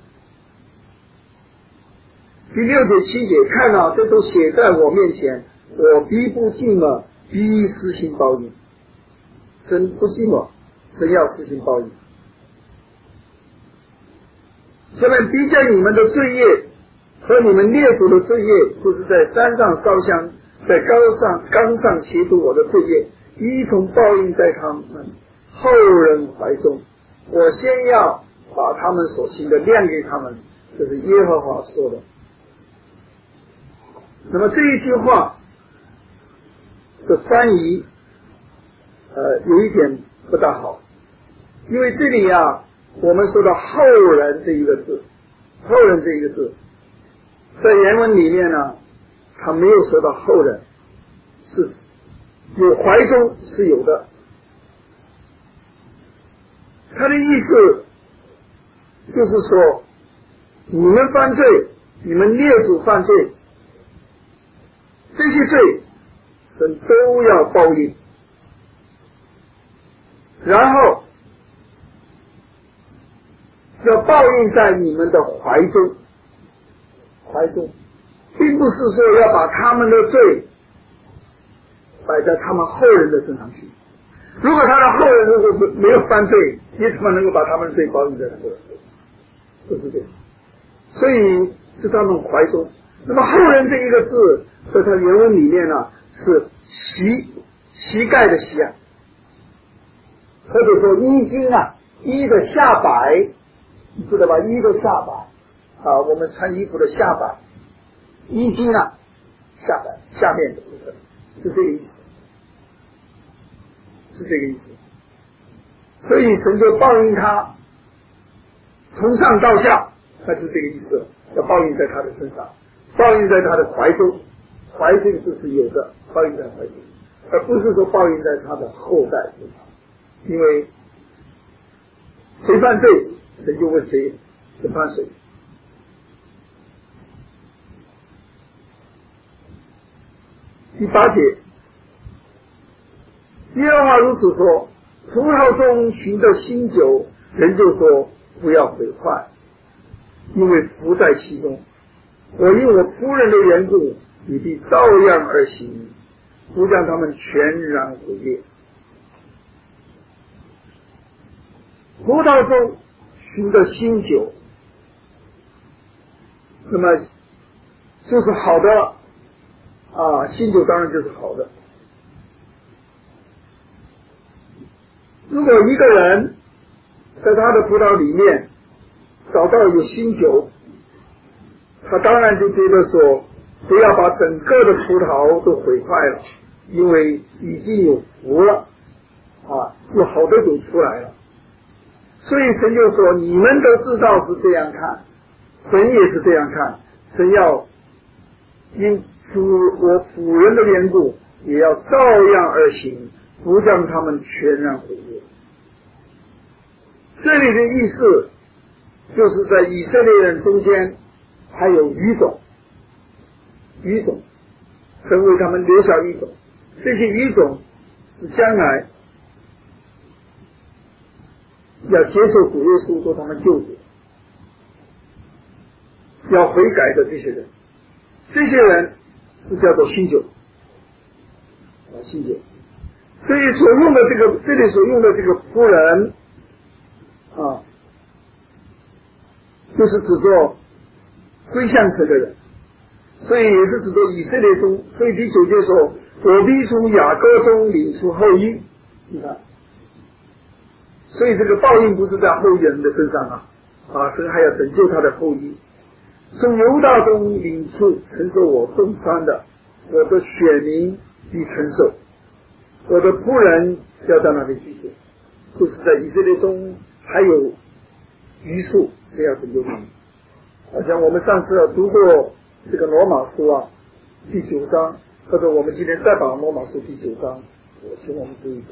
第六节七节，看啊，这都写在我面前，我逼不进了，必施行报应。神不进了，神要施行报应。下面逼降你们的罪业和你们列祖的罪业，就是在山上烧香，在高上冈上协助我的罪业，一同报应在他们后人怀中。我先要把他们所行的亮给他们，这是耶和华说的。那么这一句话的翻译呃有一点不大好，因为这里啊我们说到后人这一个字，后人这一个字在原文里面呢，他没有说到后人，是有怀中是有的，他的意思就是说你们犯罪，你们列祖犯罪，这些罪神都要报应，然后要报应在你们的怀中，怀中，并不是说要把他们的罪摆在他们后人的身上去。如果他的后人如果没有犯罪，你怎么能够把他们的罪报应在他们的身上？不是这样，所以是他们怀中。那么后人这一个字在它原文里面呢，是膝膝盖的膝啊，或者说衣襟啊，衣的下摆，你知道吧？衣的下摆啊，我们穿衣服的下摆，衣襟啊，下摆下面的部分，是这个意思，是这个意思。 所以神就报应他，从上到下，那是这个意思，要报应在他的身上，报应在他的怀中，怀这个字是有的，报应在怀中，而不是说报应在他的后代身上，因为谁犯罪，神就问谁审判谁。第八节，耶和华如此说：葡萄中寻得新酒，人就说不要毁坏，因为福在其中。我因我仆人的缘故，你必照样而行，不将他们全然毁灭。葡萄中寻得新酒，那么就是好的啊，新酒当然就是好的。如果一个人在他的葡萄里面找到有新酒，他当然就觉得说不要把整个的葡萄都毁坏了，因为已经有福了啊，有好的酒出来了。所以神就说你们都知道是这样看，神也是这样看，神要因主我仆人的缘故，也要照样而行，不将他们全然毁灭。这里的意思就是在以色列人中间还有余种，余种，神为他们留下余种，这些余种是将来要接受主耶稣做他们救主，要悔改的这些人，这些人是叫做新酒啊，新酒。所以所用的这个这里所用的这个仆人啊，就是指作归向神的人，所以也是指作以色列中，所以第九节说我必从雅各中领出后裔，你看，所以这个报应不是在后裔人的身上啊，啊，神还要拯救他的后裔，从犹大中领出承受我众山的，我的选民必承受，我的仆人要到那里去住，就是在以色列中还有余数是要拯救他们。好像我们上次读过这个罗马书啊第九章，或者我们今天再把罗马书第九章，我请我们读一个。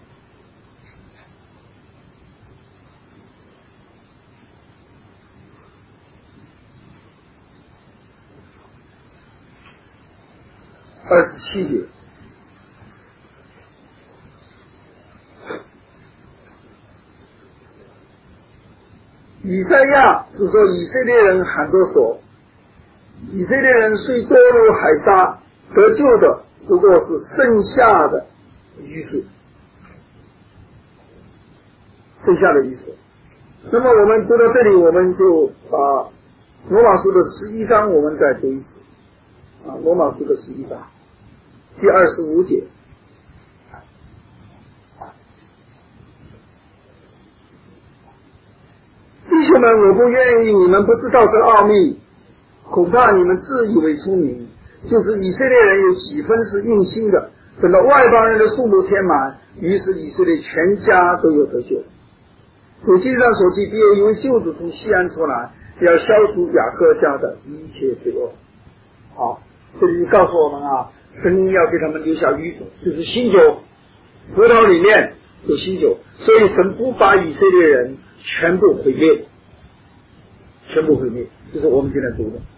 二十七节，以赛亚是说以色列人喊着说，以色列人虽多如海沙，得救的不过是剩下的余数，剩下的余数。那么我们读到这里，我们就把罗马书的十一章我们再读一次啊，罗马书的十一章第二十五节，弟兄们，我不愿意你们不知道这奥秘，恐怕你们自以为聪明。就是以色列人有几分是硬心的，等到外邦人的数目填满，于是以色列全家都有得救。古经上所记，必有一位救主从西安出来，要消除雅各家的一切罪恶。好，这里告诉我们啊，神要给他们留下余种，就是新酒，葡萄里面有新酒，所以神不把以色列人全部毁灭，全部毁灭，这是我们现在读的。